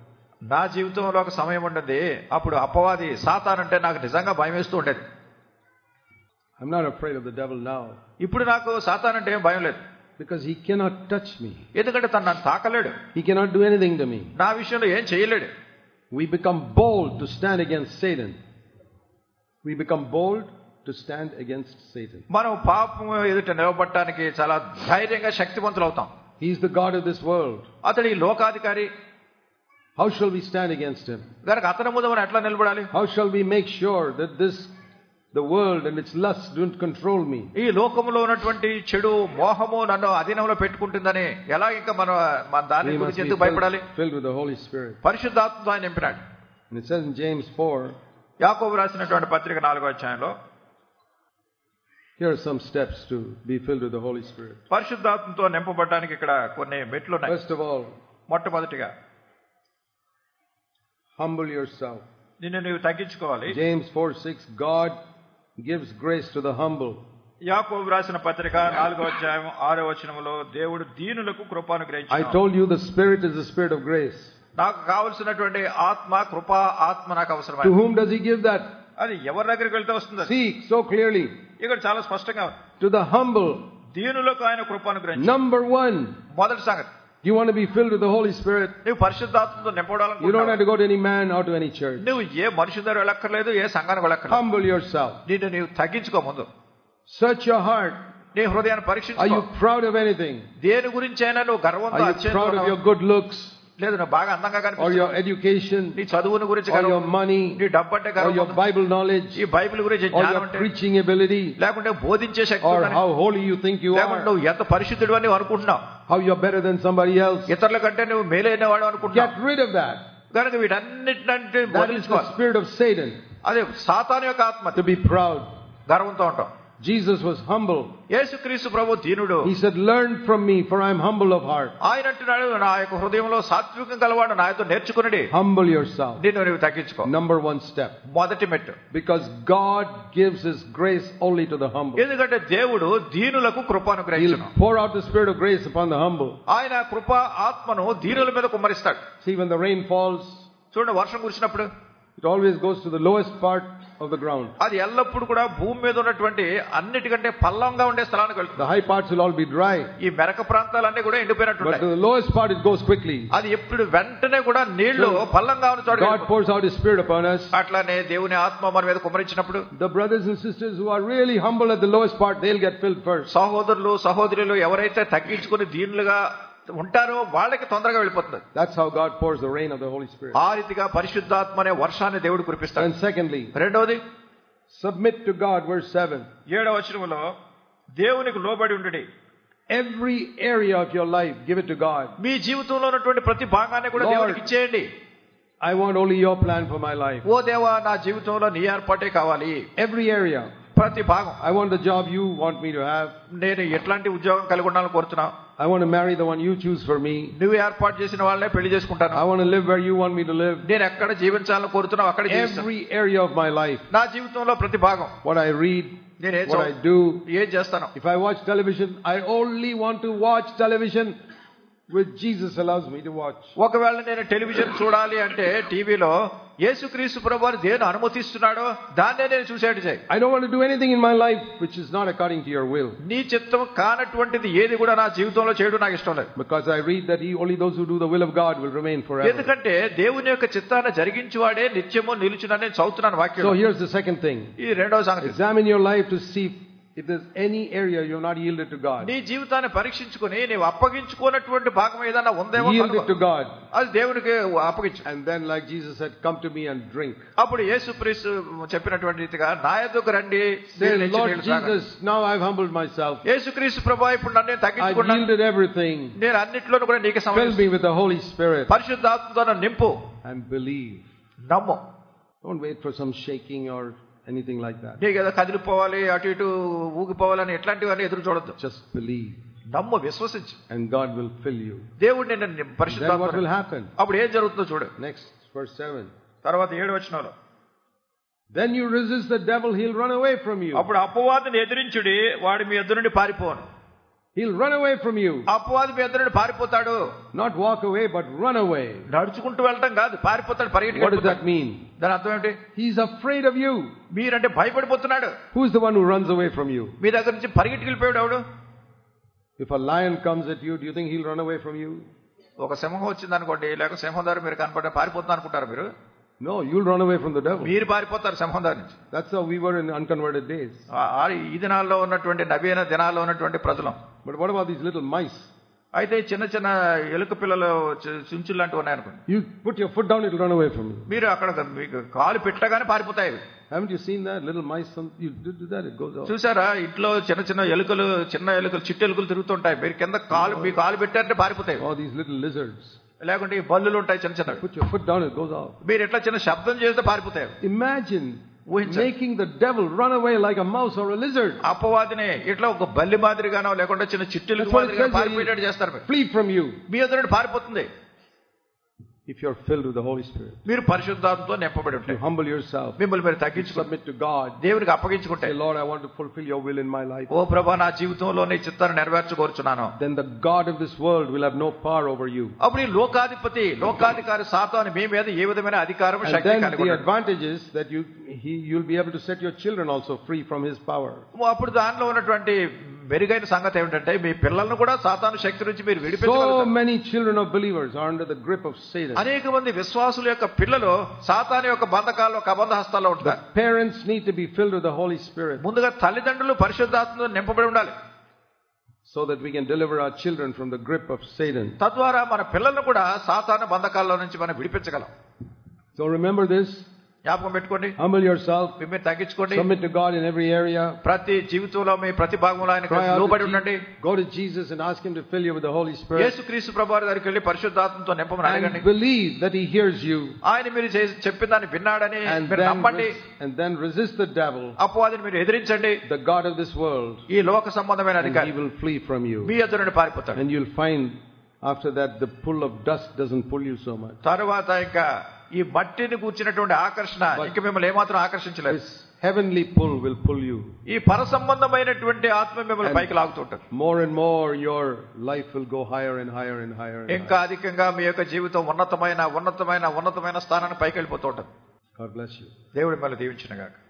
నా జీవితంలో ఒక సమయం ఉండేది, అప్పుడు అపవాది సాతాను అంటే నాకు నిజంగా భయం వేస్తూ ఉండేది. I'm not afraid of the devil now. ఇప్పుడు నాకు సాతాను అంటే ఏం భయం లేదు. Because he cannot touch me. ఎందుకంటే తను నన్ను తాకలేడు. He cannot do anything to me. నా విషయంలో ఏం చేయలేడు. We become bold to stand against Satan. We become bold to stand against Satan. మనం పాపం ఎదుట నిలబడటానికి చాలా ధైర్యంగా శక్తివంతులు అవుతాం. He is the God of this world. అతడు ఈ లోకాధికారి. How shall we stand against him? గనుక అతని ముందు మనం ఎట్లా నిలబడాలి? How shall we make sure that the world and its lusts don't control me? ఈ లోకములో ఉన్నటువంటి చెడు మోహము నన్ను అధీనంలో పెట్టుకుంటుందని ఎలా ఇంకా మన దాని గురించి ఎందుకు భయపడాలి? Filled with the Holy Spirit. పరిశుద్ధాత్మతో ఆయన నింపినాడు. And it says in James 4, యాకోబు రాసినటువంటి పత్రిక 4వ అధ్యాయంలో, here are some steps to be filled with the Holy Spirit. పరిశుద్ధాత్మతో నింపబడడానికి ఇక్కడ కొన్ని మెట్లు ఉన్నాయి. First of all, మొట్టమొదటిగా humble yourself. నిన్ను నీవు తగ్గించుకోవాలి. James 4:6, God gives grace to the humble. యాకోబు రాసిన పత్రిక 4వ అధ్యాయం 6వ వచనములో, దేవుడు దీనులకు కృపను గ్రహించును. I told you the Spirit is the Spirit of grace. నాకు కావలసినటువంటి ఆత్మ, కృపా ఆత్మ నాకు To అవసరమైనది. whom does he give that? అది ఎవరి దగ్గరికి వెళ్తే వస్తుంది? See so clearly. ఇక్కడ చాలా స్పష్టంగా ఉంది. To the humble. దీనులకు ఆయన కృపను గ్రహించును. Number one. మొదటి సంగతి, You want to be filled with the Holy Spirit? నువ్వు పరిశుద్ధాత్మతో You don't have నింపబడాలనుకుంటున్నావు. to go to any man or to any church. నువ్వు ఏ మనుషుల దగ్గర వెళ్ళక్కర్లేదు, ఏ సంఘానికి వెళ్ళక్కర్లేదు. Humble yourself. నిన్ను నీవు తగ్గించుకో. ముందు Search your heart. నీ హృదయాన్ని Are పరీక్షించుకో. you proud of anything? దేని గురించైనా నువ్వు గర్వంతో Are you proud of your good looks? లేదు, నువ్వు బాగా అందంగా Or కనిపిస్తున్నావు, your education? నీ చదువుని గురించి Or your గర్వం, money? నీ డబ్బు అంటే Or గర్వం, your Bible knowledge? ఈ బైబిల్ గురించి Or జ్ఞానం your అంటే, preaching ability? లేకుంటే బోధించే శక్తి Or ఉందని, how holy you think you లేకుంటే are? నువ్వు ఎంత పరిశుద్ధుడు అని అనుకుంటున్నావు, How you're better than somebody else? ఇతరుల కంటే నువ్వు మేలైన వాడు అనుకుంటున్నావు. Get rid of that. కనుక వీటన్నిటినంటే That is the బోధించుకోవాలి. spirit of Satan, అదే సాతాను యొక్క ఆత్మ, to be proud. గర్వంతో ఉంటాం. Jesus was humble. యేసుక్రీస్తు ప్రభు దీనుడు. He said, learn from me, for I am humble of heart. ఆయన అంటున్నాడు, నా యొక్క హృదయంలో సాత్వికం కలవాడు, నాయతో నేర్చుకుని Humble yourself. నిన్ను నువ్వు తగ్గించుకో. Number one step. మొదటి మెట్టు. Because God gives His grace only to the humble. ఎందుకంటే దేవుడు దీనులకు కృపను He'll గ్రహించును. pour out the spirit of grace upon the humble. ఆయన కృప ఆత్మను దీనుల మీద కుమ్మరిస్తాడు. See, when the rain falls, చూడండి, వర్షం కురిసినప్పుడు it always goes to the lowest part of the ground. అది ఎల్లప్పుడు కూడా భూమి మీద ఉన్నటువంటి అన్నిటికంటే పల్లంగా ఉండే స్థలానికి వెళ్తుంది. The high parts will all be dry. ఈ మెరక ప్రాంతాలన్నీ కూడా ఎండిపోయినట్టు But to the lowest part it goes quickly. అది ఎప్పుడు వెంటనే కూడా నీళ్లు పల్లంగా ఉన్న చోట God pours out His Spirit upon us. అట్లానే దేవుని ఆత్మ మన మీద కుమ్మరించినప్పుడు The brothers and sisters who are really humble at the lowest part, they'll get filled first. సహోదరులు సహోదరులు ఎవరైతే తగ్గించుకుని దీనులుగా ఉంటారో వాళ్ళకి తొందరగా వెళ్ళిపోతుంది. That's how God pours the rain of the Holy Spirit. ఆ రీతిగా పరిశుద్ధాత్మ అనే వర్షాన్ని దేవుడు కురిపిస్తాడు. And secondly, రెండవది, submit to God, verse 7. 7వ వచనములో, దేవునికి లోబడి ఉండుడి. Every area of your life, give it to God. మీ జీవితంలో ఉన్నటువంటి ప్రతి భాగాన్ని కూడా Lord, దేవునికి ఇచ్చేయండి. I want only your plan for my life. ఓ దేవా, నా జీవితంలో నీ ఏర్పాటే కావాలి. Every area. ప్రతి భాగం. I want the job you want me to have. నేను ఎట్లాంటి ఉద్యోగం కలిగి ఉండాలని కోరుతున్నావు? I want to marry the one you choose for me. నువ్వు ఏర్పాటు చేసిన వాళ్ళనే పెళ్లి చేసుకుంటాను. I want to live where you want me to live. నేను ఎక్కడ జీవించాలని కోరుతున్నావు అక్కడ జీవిస్తాను. Every area of my life. నా జీవితంలో ప్రతి భాగం. What I read, నేను what I do. ఏం చేస్తాను. If I watch television, I only want to watch television which Jesus allows me to watch. ఒకవేళ నేను టెలివిజన్ చూడాలి అంటే టీవీలో యేసుక్రీస్తు ప్రభువారు దేని అనుమతిస్తున్నాడో దాన్నే నేను చూసేట్టు చేయి. I don't want to do anything in my life which is not according to your will. నీ చిత్తం కానటువంటిది ఏది కూడా నా జీవితంలో చేయడం నాకు ఇష్టం లేదు. Because I read that only those who do the will of God will remain forever. ఎందుకంటే దేవుని యొక్క చిత్తాన్ని జరిగించువాడే నిత్యము నిలుచునని చదువుతున్నాను వాక్యం. So here's the second thing. ఈ రెండవ సంగతి, Examine your life to see if there's any area you have not yielded to God. నీ జీవితాన్ని పరీక్షించుకొని నీవు అప్పగించుకున్నటువంటి భాగం ఏదైనా ఉందేమో Yield it to God. అది దేవునికి అప్పగించు. And then, like Jesus said, come to me and drink. అప్పుడు యేసుక్రీస్తు చెప్పినటువంటి రీతిగా నా యొద్దకు రండి. Say, Lord Jesus, now I've humbled myself. యేసుక్రీస్తు ప్రభువా, ఇప్పుడు నన్ను I've తగ్గించుకున్నాను. yielded everything. నేను అన్నిట్లోనూ కూడా నీకు Fill సమర్పిస్తున్నాను. me with the Holy Spirit. పరిశుద్ధాత్మతో నన్ను నింపు. And believe. నమ్ము. Don't wait for some shaking or anything like that. నీకు ఏదో కదిలిపోవాలి, అటు ఇటు ఊగిపోవాలని ఎట్లాంటివన్నీ ఎదురు చూడొద్దు. Just believe. నమ్ము, విశ్వసించు. And God will fill you. దేవుడు నిన్ను Then what పరిశుద్ధాత్మ. will happen? అప్పుడు ఏం జరుగుతుందో చూడు. Next, verse 7. తర్వాత 7వ వచనంలో, Then you resist the devil, he'll run away from you. అప్పుడు అపవాదిని ఎదిరించుడి, వాడు మీ ఎదురు నుండి పారిపోను. He'll run away from you. అపవాది మీ ఎదురు నుండి పారిపోతాడు. Not walk away, but run away. నడుచుకుంటూ వెళ్ళటం కాదు, పారిపోతాడు, పరిగెత్తుకు. What does that mean? దాని అర్థం ఏంటి? He's afraid of you. మీరంటే భయపడిపోతున్నాడు. Who's the one who runs away from you? మీ దగ్గర నుంచి పరిగెత్తుకు వెళ్ళిపోయాడు ఎవడు? If a lion comes at you, do you think he'll run away from you? ఒక సింహం వచ్చింది అనుకోండి, లేక సింహం ద్వారా మీరు కనపడే పారిపోతున్నా అనుకుంటారు మీరు? No, you'll run away from the devil. మీరు పారిపోతారు సింహం దాని నుంచి. That's how we were in unconverted days. ఈ దినాల్లో ఉన్నటువంటి నవీన దినాల్లో ఉన్నటువంటి ప్రజలం. But what about these little mice? అయితే చిన్న చిన్న ఎలుక పిల్లలు చుంచులు లాంటివి ఉన్నాయనుకోండి. You put your foot down, it'll run away from you. మీరు అక్కడ మీకు కాలు పెట్టగానే పారిపోతాయి. Haven't you seen that? Little mice, you do that, it goes out. చూసారా, ఇంట్లో చిన్న చిన్న ఎలుకలు చిట్టు ఎలుకలు తిరుగుతుంటాయి. మీరు కింద మీ కాలు పెట్టారంటే పారిపోతాయి. Oh, these little lizards. లేకుంటే ఈ బల్లులు ఉంటాయి చిన్న చిన్న. Put your foot down, it goes out. మీరు ఎట్లా చిన్న శబ్దం చేస్తే పారిపోతాయి. Imagine making the devil run away like a mouse or a lizard. అపవాదిని ఇట్లా ఒక బల్లి మాదిరిగానో లేకుంటే చిన్న చిట్టెలు మాదిరిగా పారిపోయేటట్టు చేస్తారు. Flee from you. మీ ఎదురు పారిపోతుంది. If you're filled with the Holy Spirit, మీరు పరిశుద్ధాత్మతో నింపబడి ఉంటే, you humble yourself, మిమ్మల్ని మీరు తగ్గించుకొని submit to God, దేవునికి అప్పగించుకుంటే, say, Lord, I want to fulfill your will in my life. ఓ ప్రభువా, నా జీవితంలో నీ చిత్తాన్ని నెరవేర్చుకోరుచున్నాను. Then the God of this world will have no power over you. అప్పుడు ఈ లోకాధికారి సాతాను మీ మీద ఏ విధమైన అధికారం శక్తి కలిగి ఉండడు. The advantage is that you'll be able to set your children also free from his power. అప్పుడు దానిలో ఉన్నటువంటి మెరుగైన సంగతి ఏమిటంటే, మీ పిల్లలను కూడా సాతాను శక్తి నుంచి మీరు విడిపించగలుగుతారు. So many children of believers are under the grip of Satan. అనేక మంది విశ్వాసుల యొక్క పిల్లలు సాతాను యొక్క బంధకాల్లో కబంధ హస్తాల్లో ఉంటారు. The parents need to be filled with the Holy Spirit. ముందుగా తల్లిదండ్రులు పరిశుద్ధాత్మతో నింపబడి ఉండాలి. So that we can deliver our children from the grip of Satan. తద్వారా మన పిల్లలను కూడా సాతాను బంధకాల్లో నుంచి మనం విడిపించగలం. So remember this. జ్ఞాపకం పెట్టుకోండి. Humble yourself. మీరు తగ్గించుకోండి. Submit to God in every area. ప్రతి జీవితంలో మీ ప్రతి భాగంలో ఆయనకు లోబడి ఉండండి. Go to Jesus and ask him to fill you with the Holy Spirit. యేసుక్రీస్తు ప్రభువారి దగ్గరికి వెళ్ళి పరిశుద్ధాత్మతో నింపమని అడగండి. And believe that he hears you. ఆయన మీరు చెప్పిన దాన్ని విన్నాడని మీరు నమ్మండి. And then resist the devil. అపవాదిని మీరు ఎదిరించండి. The god of this world. ఈ లోక సంబంధమైన అధికారి. He will flee from you. మీ ఎదురు నుండి పారిపోతాడు. And you'll find after that the pull of dust doesn't pull you so much. తరువాత ఇంకా ఈ మట్టిని కూర్చున్నటువంటి ఆకర్షణ ఇక మిమ్మల్ని ఏమాత్రం ఆకర్షించలేదు. This heavenly pull will pull you. ఈ పరసంబంధమైనటువంటి ఆత్మ మిమ్మల్ని పైకి లాగుతుంటుంది. More and more your life will go higher and higher and higher. ఇంకా అధికంగా మీ యొక్క జీవితం ఉన్నతమైన స్థానానికి పైకి వెళ్ళిపోతూ ఉంటుంది. God bless you. దేవుడు మిమ్మల్ని దీవించును గాక.